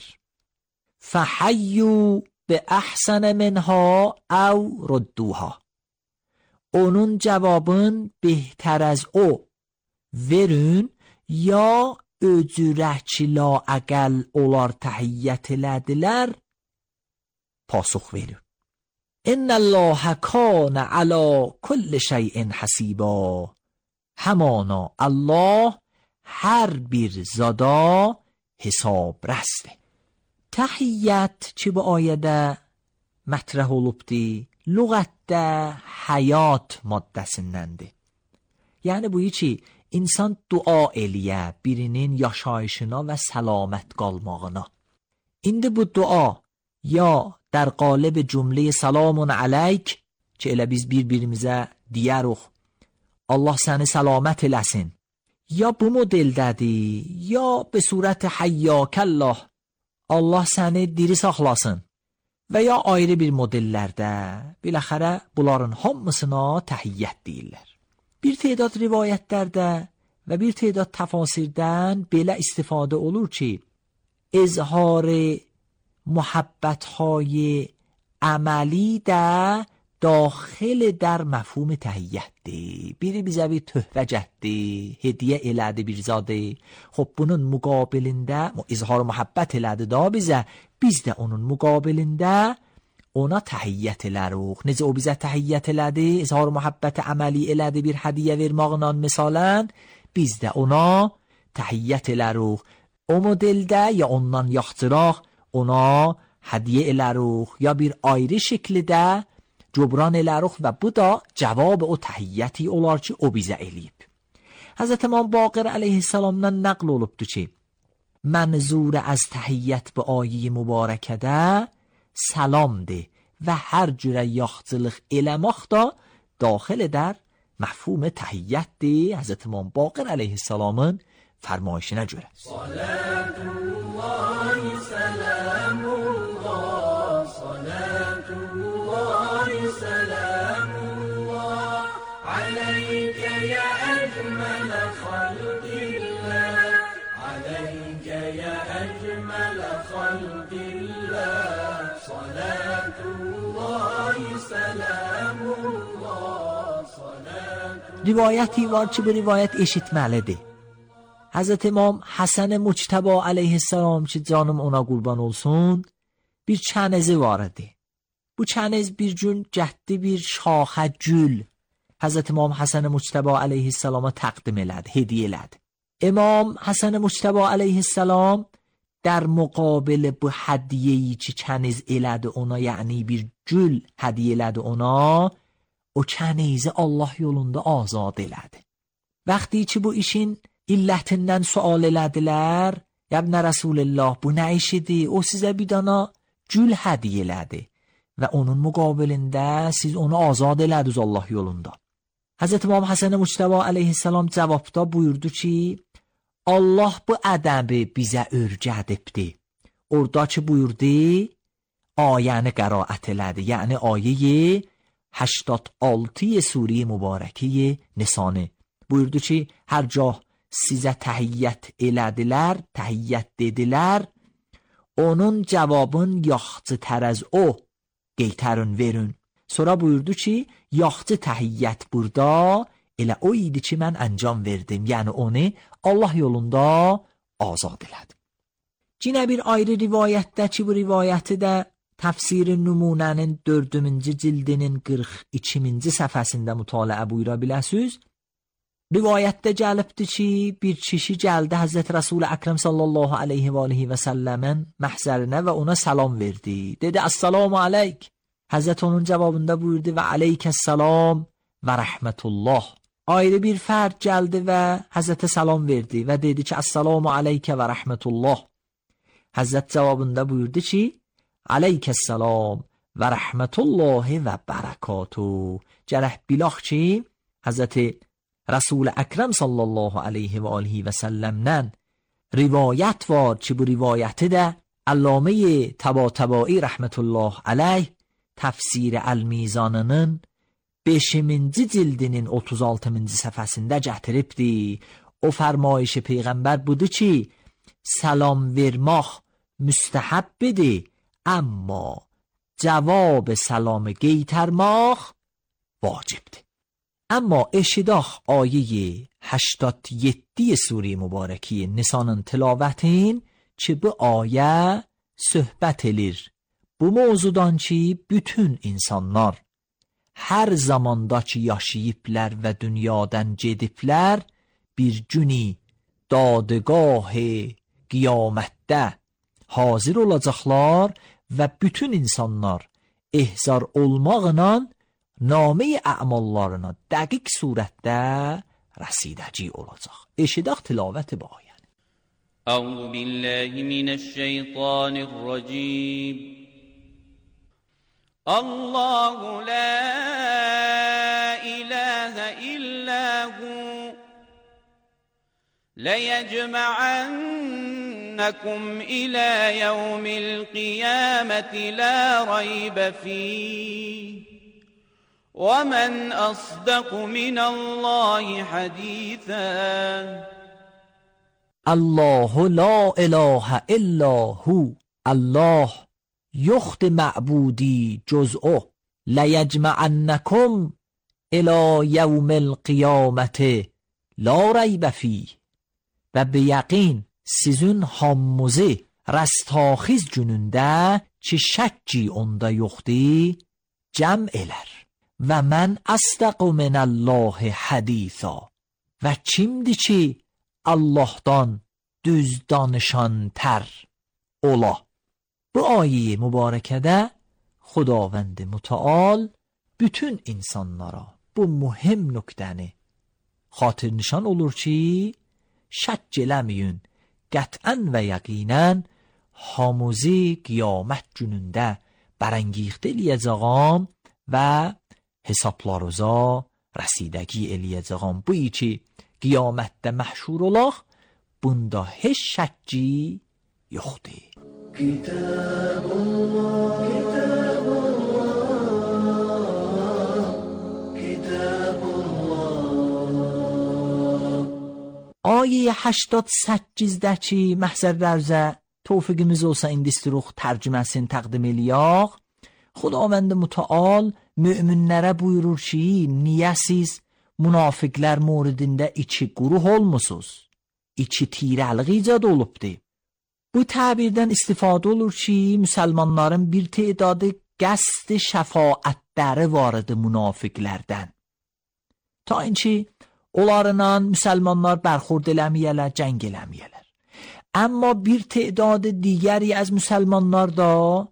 فحیو به احسن منها او ردوها، onun cevabın بهتر از او verin یا öcürəkçila əqəl olar təhiyyət elədilər pasux verir. ان الله کان علی کل شیء حسیبا. همانا الله هر bir zada hesab rəsdir. Təhiyyət ki bu ayədə mətrəh olubdur, lüğətdə həyat maddəsindəndir. Yəni bu ki, insan dua eləyə birinin yaşayışına və səlamət qalmağına. İndi bu dua ya در قالب جمله سلام علیک که elə biz bir-birimizə deyəruq Allah səni salamat eləsin, ya bu modeldədir, ya به صورت حیاک الله Allah səni diri saxlasın və ya ayrı bir modellərdə. Biləxərə bunların hamısına təhiyyət deyirlər. Bir تعداد rivayətlərdə və bir تعداد təfasirdən belə istifadə olur ki, اظهار محبت‌های عملی در داخل در مفهوم تهیه‌dir. Biri bizə bir töhfə gətdi, hediyə elədi bir zadı. Xop bunun müqabilində izhar muhabbət elədi da bizə. Biz də onun müqabilində ona təhiyyət elərik. Necə o bizə təhiyyət elədi, izhar muhabbət əməli elədi bir hədiyyə vermaqla misalən, biz də ona təhiyyət elərik. O modeldə ya ondan yaxçıraq ona hədiyyə elərik ya bir ayrı şəkildə cubran elərik və bu da cavab o təhiyyəti olar ki o bizə eləyib. Həzrət İmam Baqir əleyhissalamdan nəql olubdur ki, mənzur az təhiyyət bu ayə mübarəkədə salamdır və hər cürə yaxçılıq eləmək da daxil edər məhfum təhiyyətdir. Həzrət İmam Baqir əleyhissalamın فرمایشینə görə. Rivayəti var ki, bu rivayət eşitməlidir. Hazreti İmam Hasan Mujtaba aleyhisselam ki canım ona qurban olsun, bir çənəzi var idi. Bu çənəz bir gün cəhdi bir şaxə gül Hazreti İmam Hasan Mujtaba aleyhisselama təqdim elədi, hediyə elədi. İmam Hasan Mujtaba aleyhisselam در مقابل bu hədiyyeyi ki çəniz elədi ona, yəni bir gül hədiyyə elədi ona, o çənizi Allah yolunda azad elədi. Vaxtı ki bu işin illətindən sual elədilər, yəni Rasulullah bu nə işidir? O sizə bir dana gül hədiyyə elədi və onun müqabilində siz onu azad elədiniz Allah yolunda. Hazreti İmam Hasan Mujtaba aleyhisselam cavabda buyurdu ki, Allah bu ədəbi bizə örgədibdi. Oradakı buyurdu, ayəni qəraət elədi. Yəni ayəyi 86 sure mübarəki Nisanı. Buyurdu ki, hər cah sizə təhiyyət elədilər, təhiyyət dedilər, onun cavabın yaxçı tərəz o, qeytərün verin. Sonra buyurdu ki, yaxçı təhiyyət burada, elə o idi ki, mən əncam verdim. Yəni onu Allah yolunda azad elədim. Yine bir ayrı rivayətdə ki, bu rivayəti də Təfsir-i Numunənin 4-cü cildinin 42-ci səhifəsində mütaliə buyura biləsiniz. Rivayətdə gəlibdir ki, bir kişi gəldi Həzrət Rasul Əkrəm sallallahu aleyhi və aleyhi və səlləmin məhzərinə və ona salam verdi. Dedi, Assalamu aleyk. Həzrət onun cavabında buyurdu və aleykəssalam və rəhmətullah. Ayrı bir fərd gəldi və Həzrətə salam verdi və dedi ki, Assalamu aleykə və rəhmətullah. Həzrət cavabında buyurdu ki, aleykəssalam və rəhmətullahi və bərəkatu. Gərək bilaq ki, Həzrəti Rasul Əkrəm sallallahu aleyhi və aleyhi və səlləmdən rivayət var ki, bu rivayəti də Allamə Təbatəbai rəhmətullah aleyh Təfsir Əl-Mizanının 5-ci cildinin 36-cı səhifəsində gətiribdir. O fərmayişi Peyğəmbər budur ki, salam vermək müstəhəbbidir, amma cavab salamı qeytərmək vacibdir. Amma eşidaq ayəyi 87 sure mübarəki Nisanın tilavətin ki, bu ayə söhbət elir bu mövzudan ki, bütün insanlar hər zamanda ki yaşayıblər və dünyadan gediblər, bir günü dadgah qiyamətdə hazır olacaqlar və bütün insanlar ehzar olmaqla namə-i əmallarına dəqiq surətdə rəsidəci olacaq. Eşidək tilavəti bu ayəni. أعوذ بالله من الشيطان الرجيم الله لا إله إلا هو ليجمعنكم إلى يوم القيامة لا ريب فيه ومن أصدق من الله حديثا الله لا اله الا هو الله یخت معبودی جز او لیجمعنکم الى یوم القیامت لا ریب فیه و به یقین sizin hamımızı rəstaxiz günündə ki şəkki onda yoxdur cəm elər və mən əstəqu minəllahi həditha və kimdir ki Allah'tan düz danışan tər ola. Bu ayə mübarəkədə Xudavənd Mütəal bütün insanlara bu mühim nöqtəni xatir nişan olur ki, şək eləməyin, qət'ən və yəqinən hamızi qiyamət günündə bərəngiqdə eləyəcəyəm və hesablarıza rəsidəgi eləyəcəyəm. Bu ki qiyamətdə məhşur olaq, bunda heç şəkki yoxdur. Kitabullah, Kitabullah, Kitabullah. Ayə 88-dəki Məhzər Rəvzə tövfiqimiz olsa indistiruq tərcüməsini təqdim eləyək. Xudavənd Mütəal müminlərə buyurur ki, niyə siz münafiqlər موردində iki quruh olmusunuz? İki tirəliq icad olubdur. Bu təbirdən istifadə olur ki, müsəlmanların bir tedadı qəsd şəfaətləri var idi münafiqlərdən. Ta inki onlarla müsəlmanlar bərxurd eləməyələr, cəng eləməyələr. Amma bir tedadı digəri az müsəlmanlar da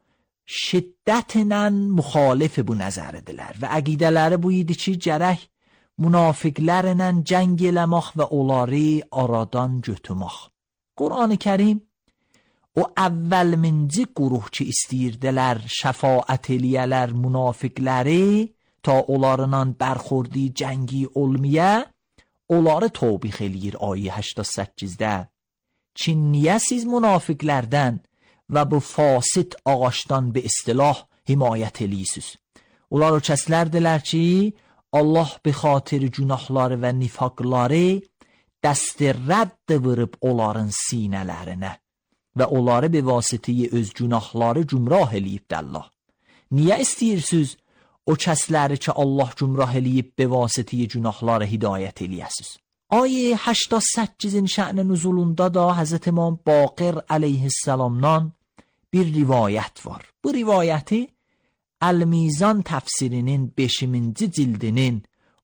şiddətlə müxalif bu nəzərdilər və əqidələri bu idi ki, gərək münafiqlərlə cəng eləmək və onları aradan götürmək. Qur'an-ı Kərim o əvvəlminci quruh ki istəyirdilər şəfaət eləyələr münafiqləri ta onlarla bərxurdi cəngi olmaya, onları tövbix eləyir ayə 88-də. Ki niyə siz münafiqlərdən və bu fasid ağaçdan به اصطلاح himayət eləyisiz? Onlar o kəslərdilər ki Allah به خاطر günahları və nifaqları dəst rədd vurub onların sinələrinə və onları به vasitəyə öz günahları cümrah eləyibdir Allah. Niyə istəyirsiniz o kəsləri ki Allah cümrah eləyib به vasitəyə günahları hidayət eləyəsiz? Ayə 88-in şə'n nüzulunda da Həzrət İmam Baqir əleyhissalamdan bir rivayət var. Bu rivayəti Əl-Mizan təfsirinin 5-ci cildinin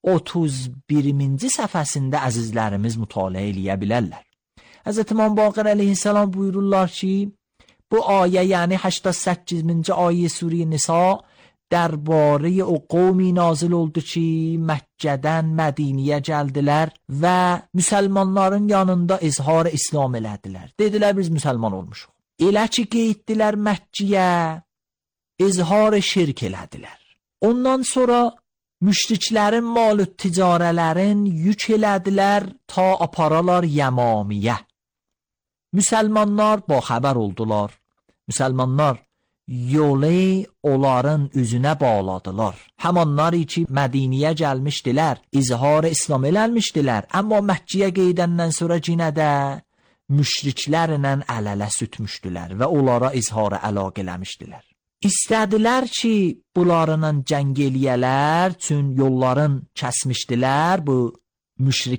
31-ci səhifəsində əzizlərimiz mütaliə eləyə bilərlər. Həzrət İmam Baqir əleyhissalam buyururlar ki, bu ayə yəni 88-ci ayə Surə Nisa درباره o qovmi nazil oldu ki Məkkədən Mədiniyə gəldilər və müsəlmanların yanında izhar İslam elədilər. Dedilər biz müsəlman olmuşuq. Elə ki getdilər Məkkiyə, izhar şirk elədilər. Ondan sonra müşriklərin mal-ı ticarələrin yük elədilər ta aparalar Yəmamiyə. Müsəlmanlar baxəbər oldular. Müsəlmanlar yolu onların üzünə bağladılar. Həmanları ki Mədiniyə gəlmişdilər, izhar İslam eləlmişdilər, amma Məkkiyə qeydəndən sonra yenə də müşriklərlə əl-ələ sütmüşdülər və onlara izhar əlaq eləmişdilər. İstədilər ki bunlarla cəng eləyələr, çün yolların kəsmişdilər bu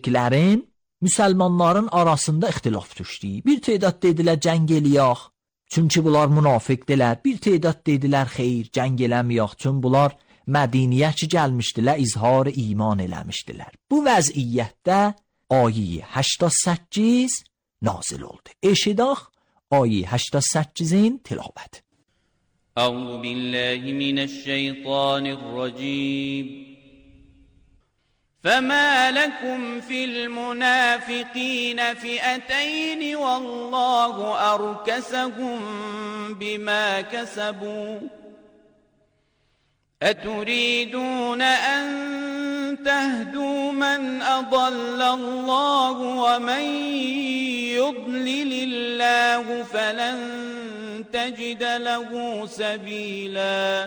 müşriklərin, müsəlmanların arasında ixtilaf düşdü. Bir tədad dedilər cəng eləyək. Çünki bunlar münafiqdilər. Bir tedad dedilər, xeyr, cəng eləməyək. Çünki bunlar Mədiniyə ki gəlmişdilər, izhar iman eləmişdilər. Bu vəziyyətdə ayə 88 nazil oldu. Eşidaq ayə 88-in tilavət. أعوذ بالله من الشيطان الرجيم فما لكم في المنافقين فئتين والله أركسهم بما كسبوا أتريدون أن تهدوا من أضل الله ومن يضلل الله فلن تجد له سبيلا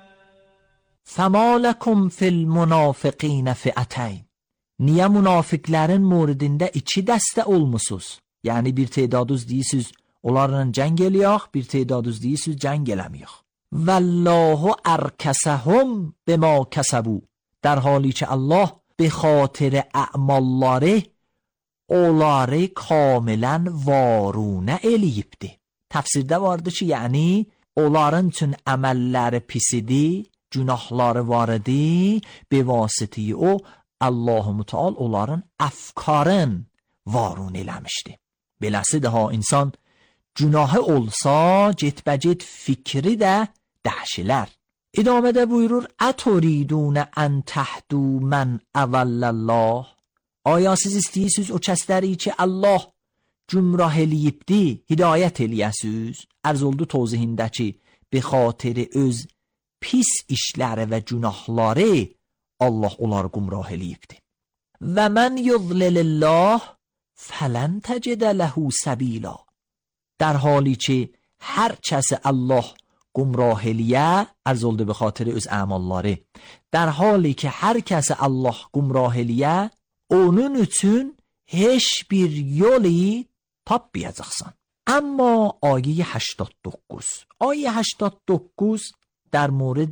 فما لكم في المنافقين فئتين. Niyə münafiqlərin müridində iki dəstə olmusunuz? Yəni bir tedadınız deyirsiniz, onlarla cəng eləyək, bir tedadınız deyirsiniz, cəng eləməyək. Vallahu ərkəsəhum bima kəsəbu. در حالی که الله به خاطر اعمالları onları kamilen varune eləyibdi. Təfsirdə vardı ki, yəni onların üçün əməlləri pis idi, günahları var idi, bevasitəyi o Allah-u Müteal onların əfkarın varun eləmişdi. Beləsidir ha, insan günahı olsa getbəcet fikri də dəhşilər. İdamədə buyurur, əturiidun ən təhdu mən əvəllallah. Aya siz istəyirsiniz o kəsləri ki Allah gümrah eləyibdi, hidayət eləyəsiniz. Ərz oldu tozihindəki be xatir öz pis işləri və günahları Allah onları gümrah eləyibdi. Və mən yudlilillah fələn təcədə ləhu səbila. در حالی که hər kəsi Allah gumrah eləyə, ərz oldu به خاطر öz əmalları. در حالی که hər kəsi Allah gumrah eləyə, onun üçün heç bir yolu tapmayacaqsan. Amma آیه 89. آیه 89 در مورد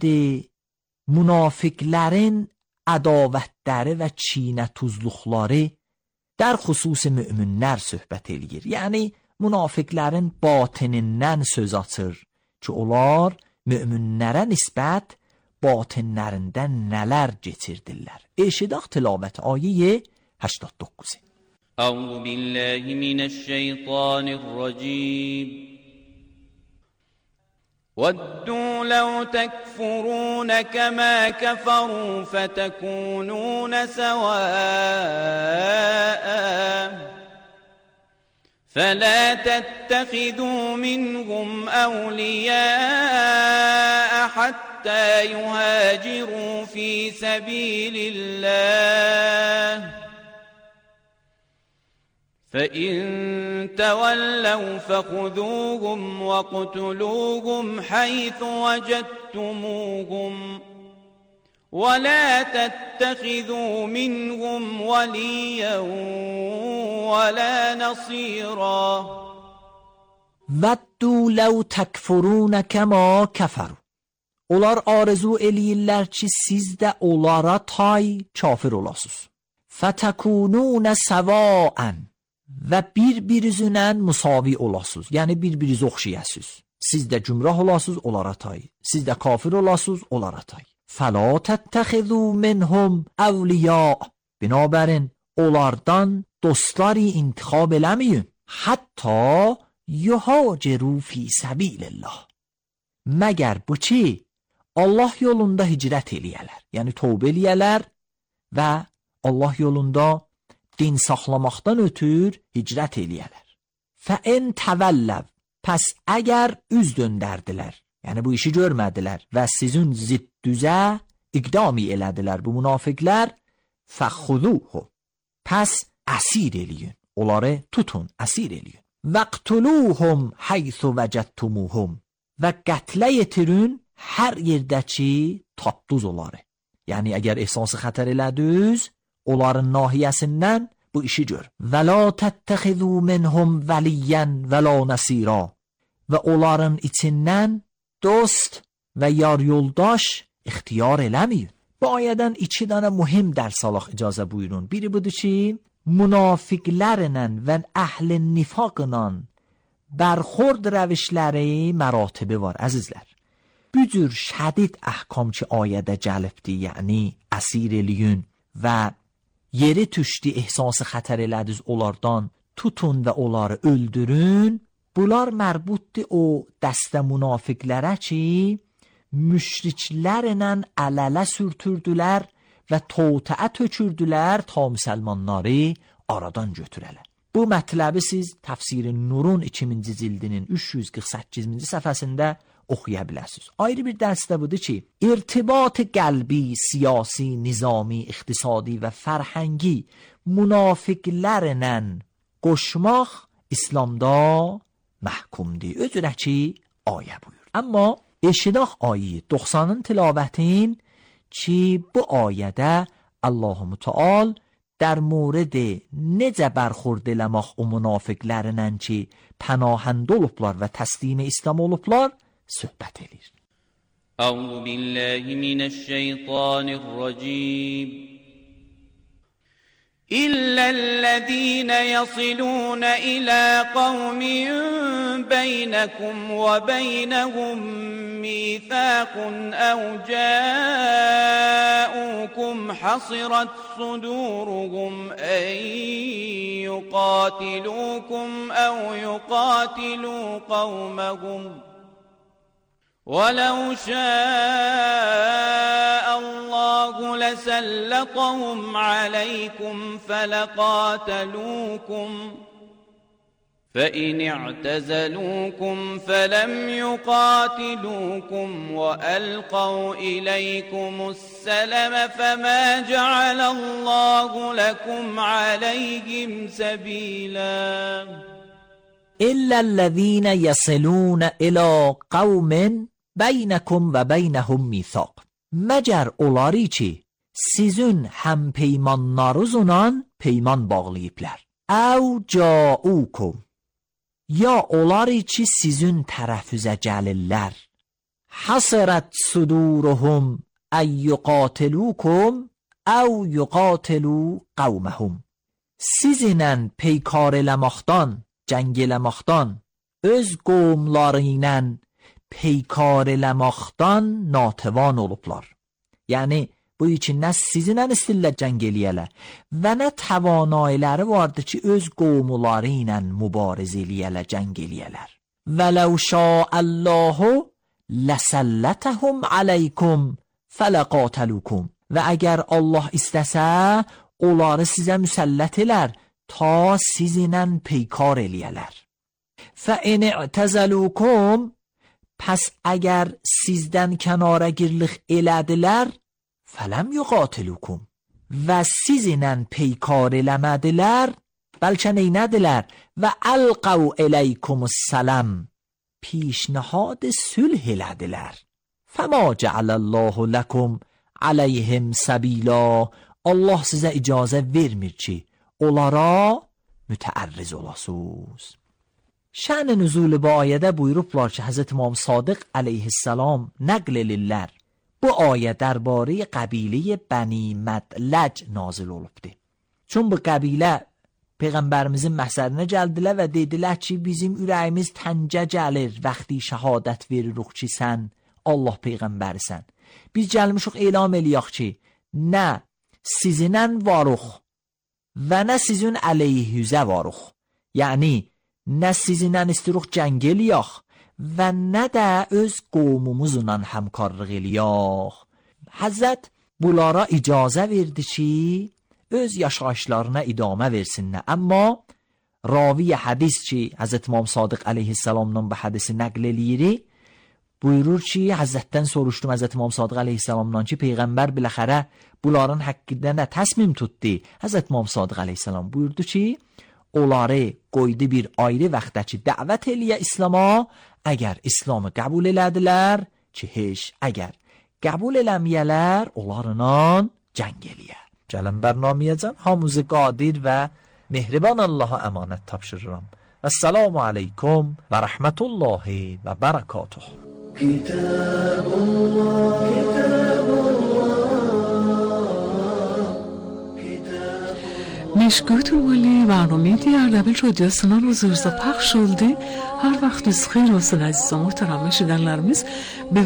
منافقlərin ədavətləri və çiynə tuzluqları در خصوص müminlər söhbət eləyir. Yəni münafiqlərin batinindən söz açır ki, onlar müminlərə nisbət batinlərindən nələr geçirdirlər. Eşidaq tilavət ayəyə 89. أعوذ بالله من الشيطان الرجيم ودوا لو تكفرون كما كفروا فتكونون سواء فلا تتخذوا منهم أولياء حتى يهاجروا في سبيل الله فإن تولوا فخذوهم واقتلوهم حيث وجدتموهم ولا تتخذوا منهم وليا ولا نصيرا ودوا لو تکفرون کما کفروا. Onlar arzu eləyirlər ki, siz də onlara tay kafir olasınız. Fətəkunun səvaən və bir-birinizlə müsavi olasınız. Yəni bir-biriniz oxşayasınız. Siz də gümrah olasınız, onlara tay. Siz də kafir olasınız, onlara tay. فَلَا تَتَّخِذُوا مِنْهُمْ أَوْلِيَاءَ. Binabərin onlardan dostları intikhab eləməyin. Hətta yuhaciru fi səbilillah. Məgər bu ki, Allah yolunda hicrət eləyələr. Yəni tövbə eləyələr və Allah yolunda din saxlamaqdan ötür hicrət eləyələr. فَإِنْ تَوَلَّوْا. Pəs əgər üz döndərdilər, yəni bu işi görmədilər və sizin ziddüzə iqdami elədilər bu münafiqlər, فَخُذُوهُ. Pəs əsir eləyin, onları tutun, əsir eləyin. وَقْتُلُوهُمْ حَيْثُ وَجَدْتُمُوهُمْ. Və qətlə yetirin hər yerdə ki tapdınız onları. Yəni əgər ehsansı xətər elədiniz, onların nahiyəsindən bu işi gör. وَلَا تَتَّخِذُوا مِنْهُمْ وَلِيًّا وَلَا نَصِيرًا. Və onların içindən dost və yar yoldaş ixtiyar eləməyin. Bu ayədən iki dənə mühüm dərs alaq, icazə buyurun. Biri budur ki, münafiqlərlə və əhl-i nifaqla Barxord rəvişləri məratibi var, əzizlər. Bu cür şədid əhkam ki, ayədə gəlibdi, yəni əsir eləyin və yeri düşdü, ehsası xətər elədiniz onlardan, tutun və onları öldürün. Bunlar mərbutdur o dəstə münafiqlərə ki, müşriklərlə əl-ələ sürtürdülər və totəə tökürdülər ta müsəlmanları aradan götürələr. Bu mətləbi siz Təfsir-i Nurun 2-ci cildinin 348-ci səhifəsində oxuya bilərsiniz. Ayrı bir dərsdə budur ki, irtibat qəlbi, siyasi, nizami, iqtisadi və fərhəngi münafiqlərlə qoşmaq İslamda məhkumdur. Özürə ki, ayə buyur. Amma eşidaq ayə 90-ın tilavətin ki, bu ayədə Allah-u Teala در مورد necə برخورد eləmək o münafiqlərlə ki, pənahəndə olublar və təslim İslam olublar, söhbət edir. أعوذ بالله من الشيطان الرجيم إلا الذين يصلون إلى قوم بينكم وبينهم ميثاق أو جاءوكم حصرت صدورهم أن يقاتلوكم أو يقاتلوا قومهم ولو شاء الله لسلطهم عليكم فلقاتلوكم فإن اعتزلوكم فلم يقاتلوكم وألقوا إليكم السلم فما جعل الله لكم عليهم سبيلا إلا الذين يصلون إلى قوم بينكم و بينهم میثاق مگر اولاری ki sizin həm peymanlarınızla peyman bağlayıblar. Əv caukum ya oları ki sizin tərəfizə gəlirlər. Hasrat suduruhum ay yuqatilukum əv yuqatilu qavməhum. Sizinlə peykar eləməkdən, cəng eləməkdən, öz qovmları ilə peykar eləməkdən natəvan olublar. Yəni bu üçün nə sizinlə istillə cəng eləyələr və nə təvanayları vardır ki, öz qovmuları ilə mübarizə eləyələr, cəng eləyələr. وَلَوْ شَاءَ اللَّهُ لَسَلَّتَهُمْ عَلَيْكُمْ فَلَقَاتَلُوكُمْ və əgər Allah istəsə, onları sizə müsəllət elər ta sizinlə peykar eləyələr. فَإِنِ اعْتَزَلُوكُمْ pəs əgər sizdən kənara girlik elədilər, fələm yuqatilukum və sizinlə peykar eləmədilər, bəlkə neynədilər və əlqəv eləykumussalam پیشنهاد sülh elədilər. فَمَا جَعَلَ اللَّهُ لَكُمْ عَلَيْهِمْ سَبِيلًا Allah sizə icazə vermir ki, onlara mütəərriz olasınız. Şən nüzul bu ayədə buyurublar ki, Həzrət İmam Sadiq əleyhissalam nəql edirlər. Bu ayə dərbarə qəbilə Bəni Mədləc nazil olubdur. Çün bu qəbilə Peyğəmbərimizin məhzərinə gəldilər və dedilər ki, bizim ürəyimiz təncə gəlir vəxti şəhadət veririk ki, sən Allah Peyğəmbərisən. Biz gəlmişik elam eləyək ki, nə sizinən varıq və nə sizin əleyhüzə varıq. Yəni, nə sizinən istiruq cəng eləyək və nə də öz qovmumuzla həmkarlıq eləyək. Həzrət bunlara icazə verdi ki, öz yaşayışlarına idamə versinlər. Amma ravi hədis ki, Həzrət İmam Sadiq əleyhissalamdan bu hədisi nəql eləyir, buyurur ki, Həzrətdən soruşdum Həzrət İmam Sadiq əleyhissalamdan ki, Peyğəmbər biləxərə bunların haqqında nə təsmim tutdu? Həzrət İmam Sadiq əleyhissalam buyurdu ki, onları qoydu bir ayrı vaxtda ki, dəvət eləyə İslama, əgər İslamı qəbul elədilər ki, heç əgər qəbul eləməyələr, onlarla cəng eləyə. Gələn bərnamiyəcəm, hamımızı qadir və mehriban Allaha əmanət tapşırıram. Əssalamu aleykum və rəhmətullahi və bərəkatuh. Kitabullah, Kitabullah, Kitabullah. götürmeli barnamə Ardabil Radyosu'ndan huzurunuzda paylaşıldı. Her vaxt xeyir olsun aziz muhterem eşidenlerimiz.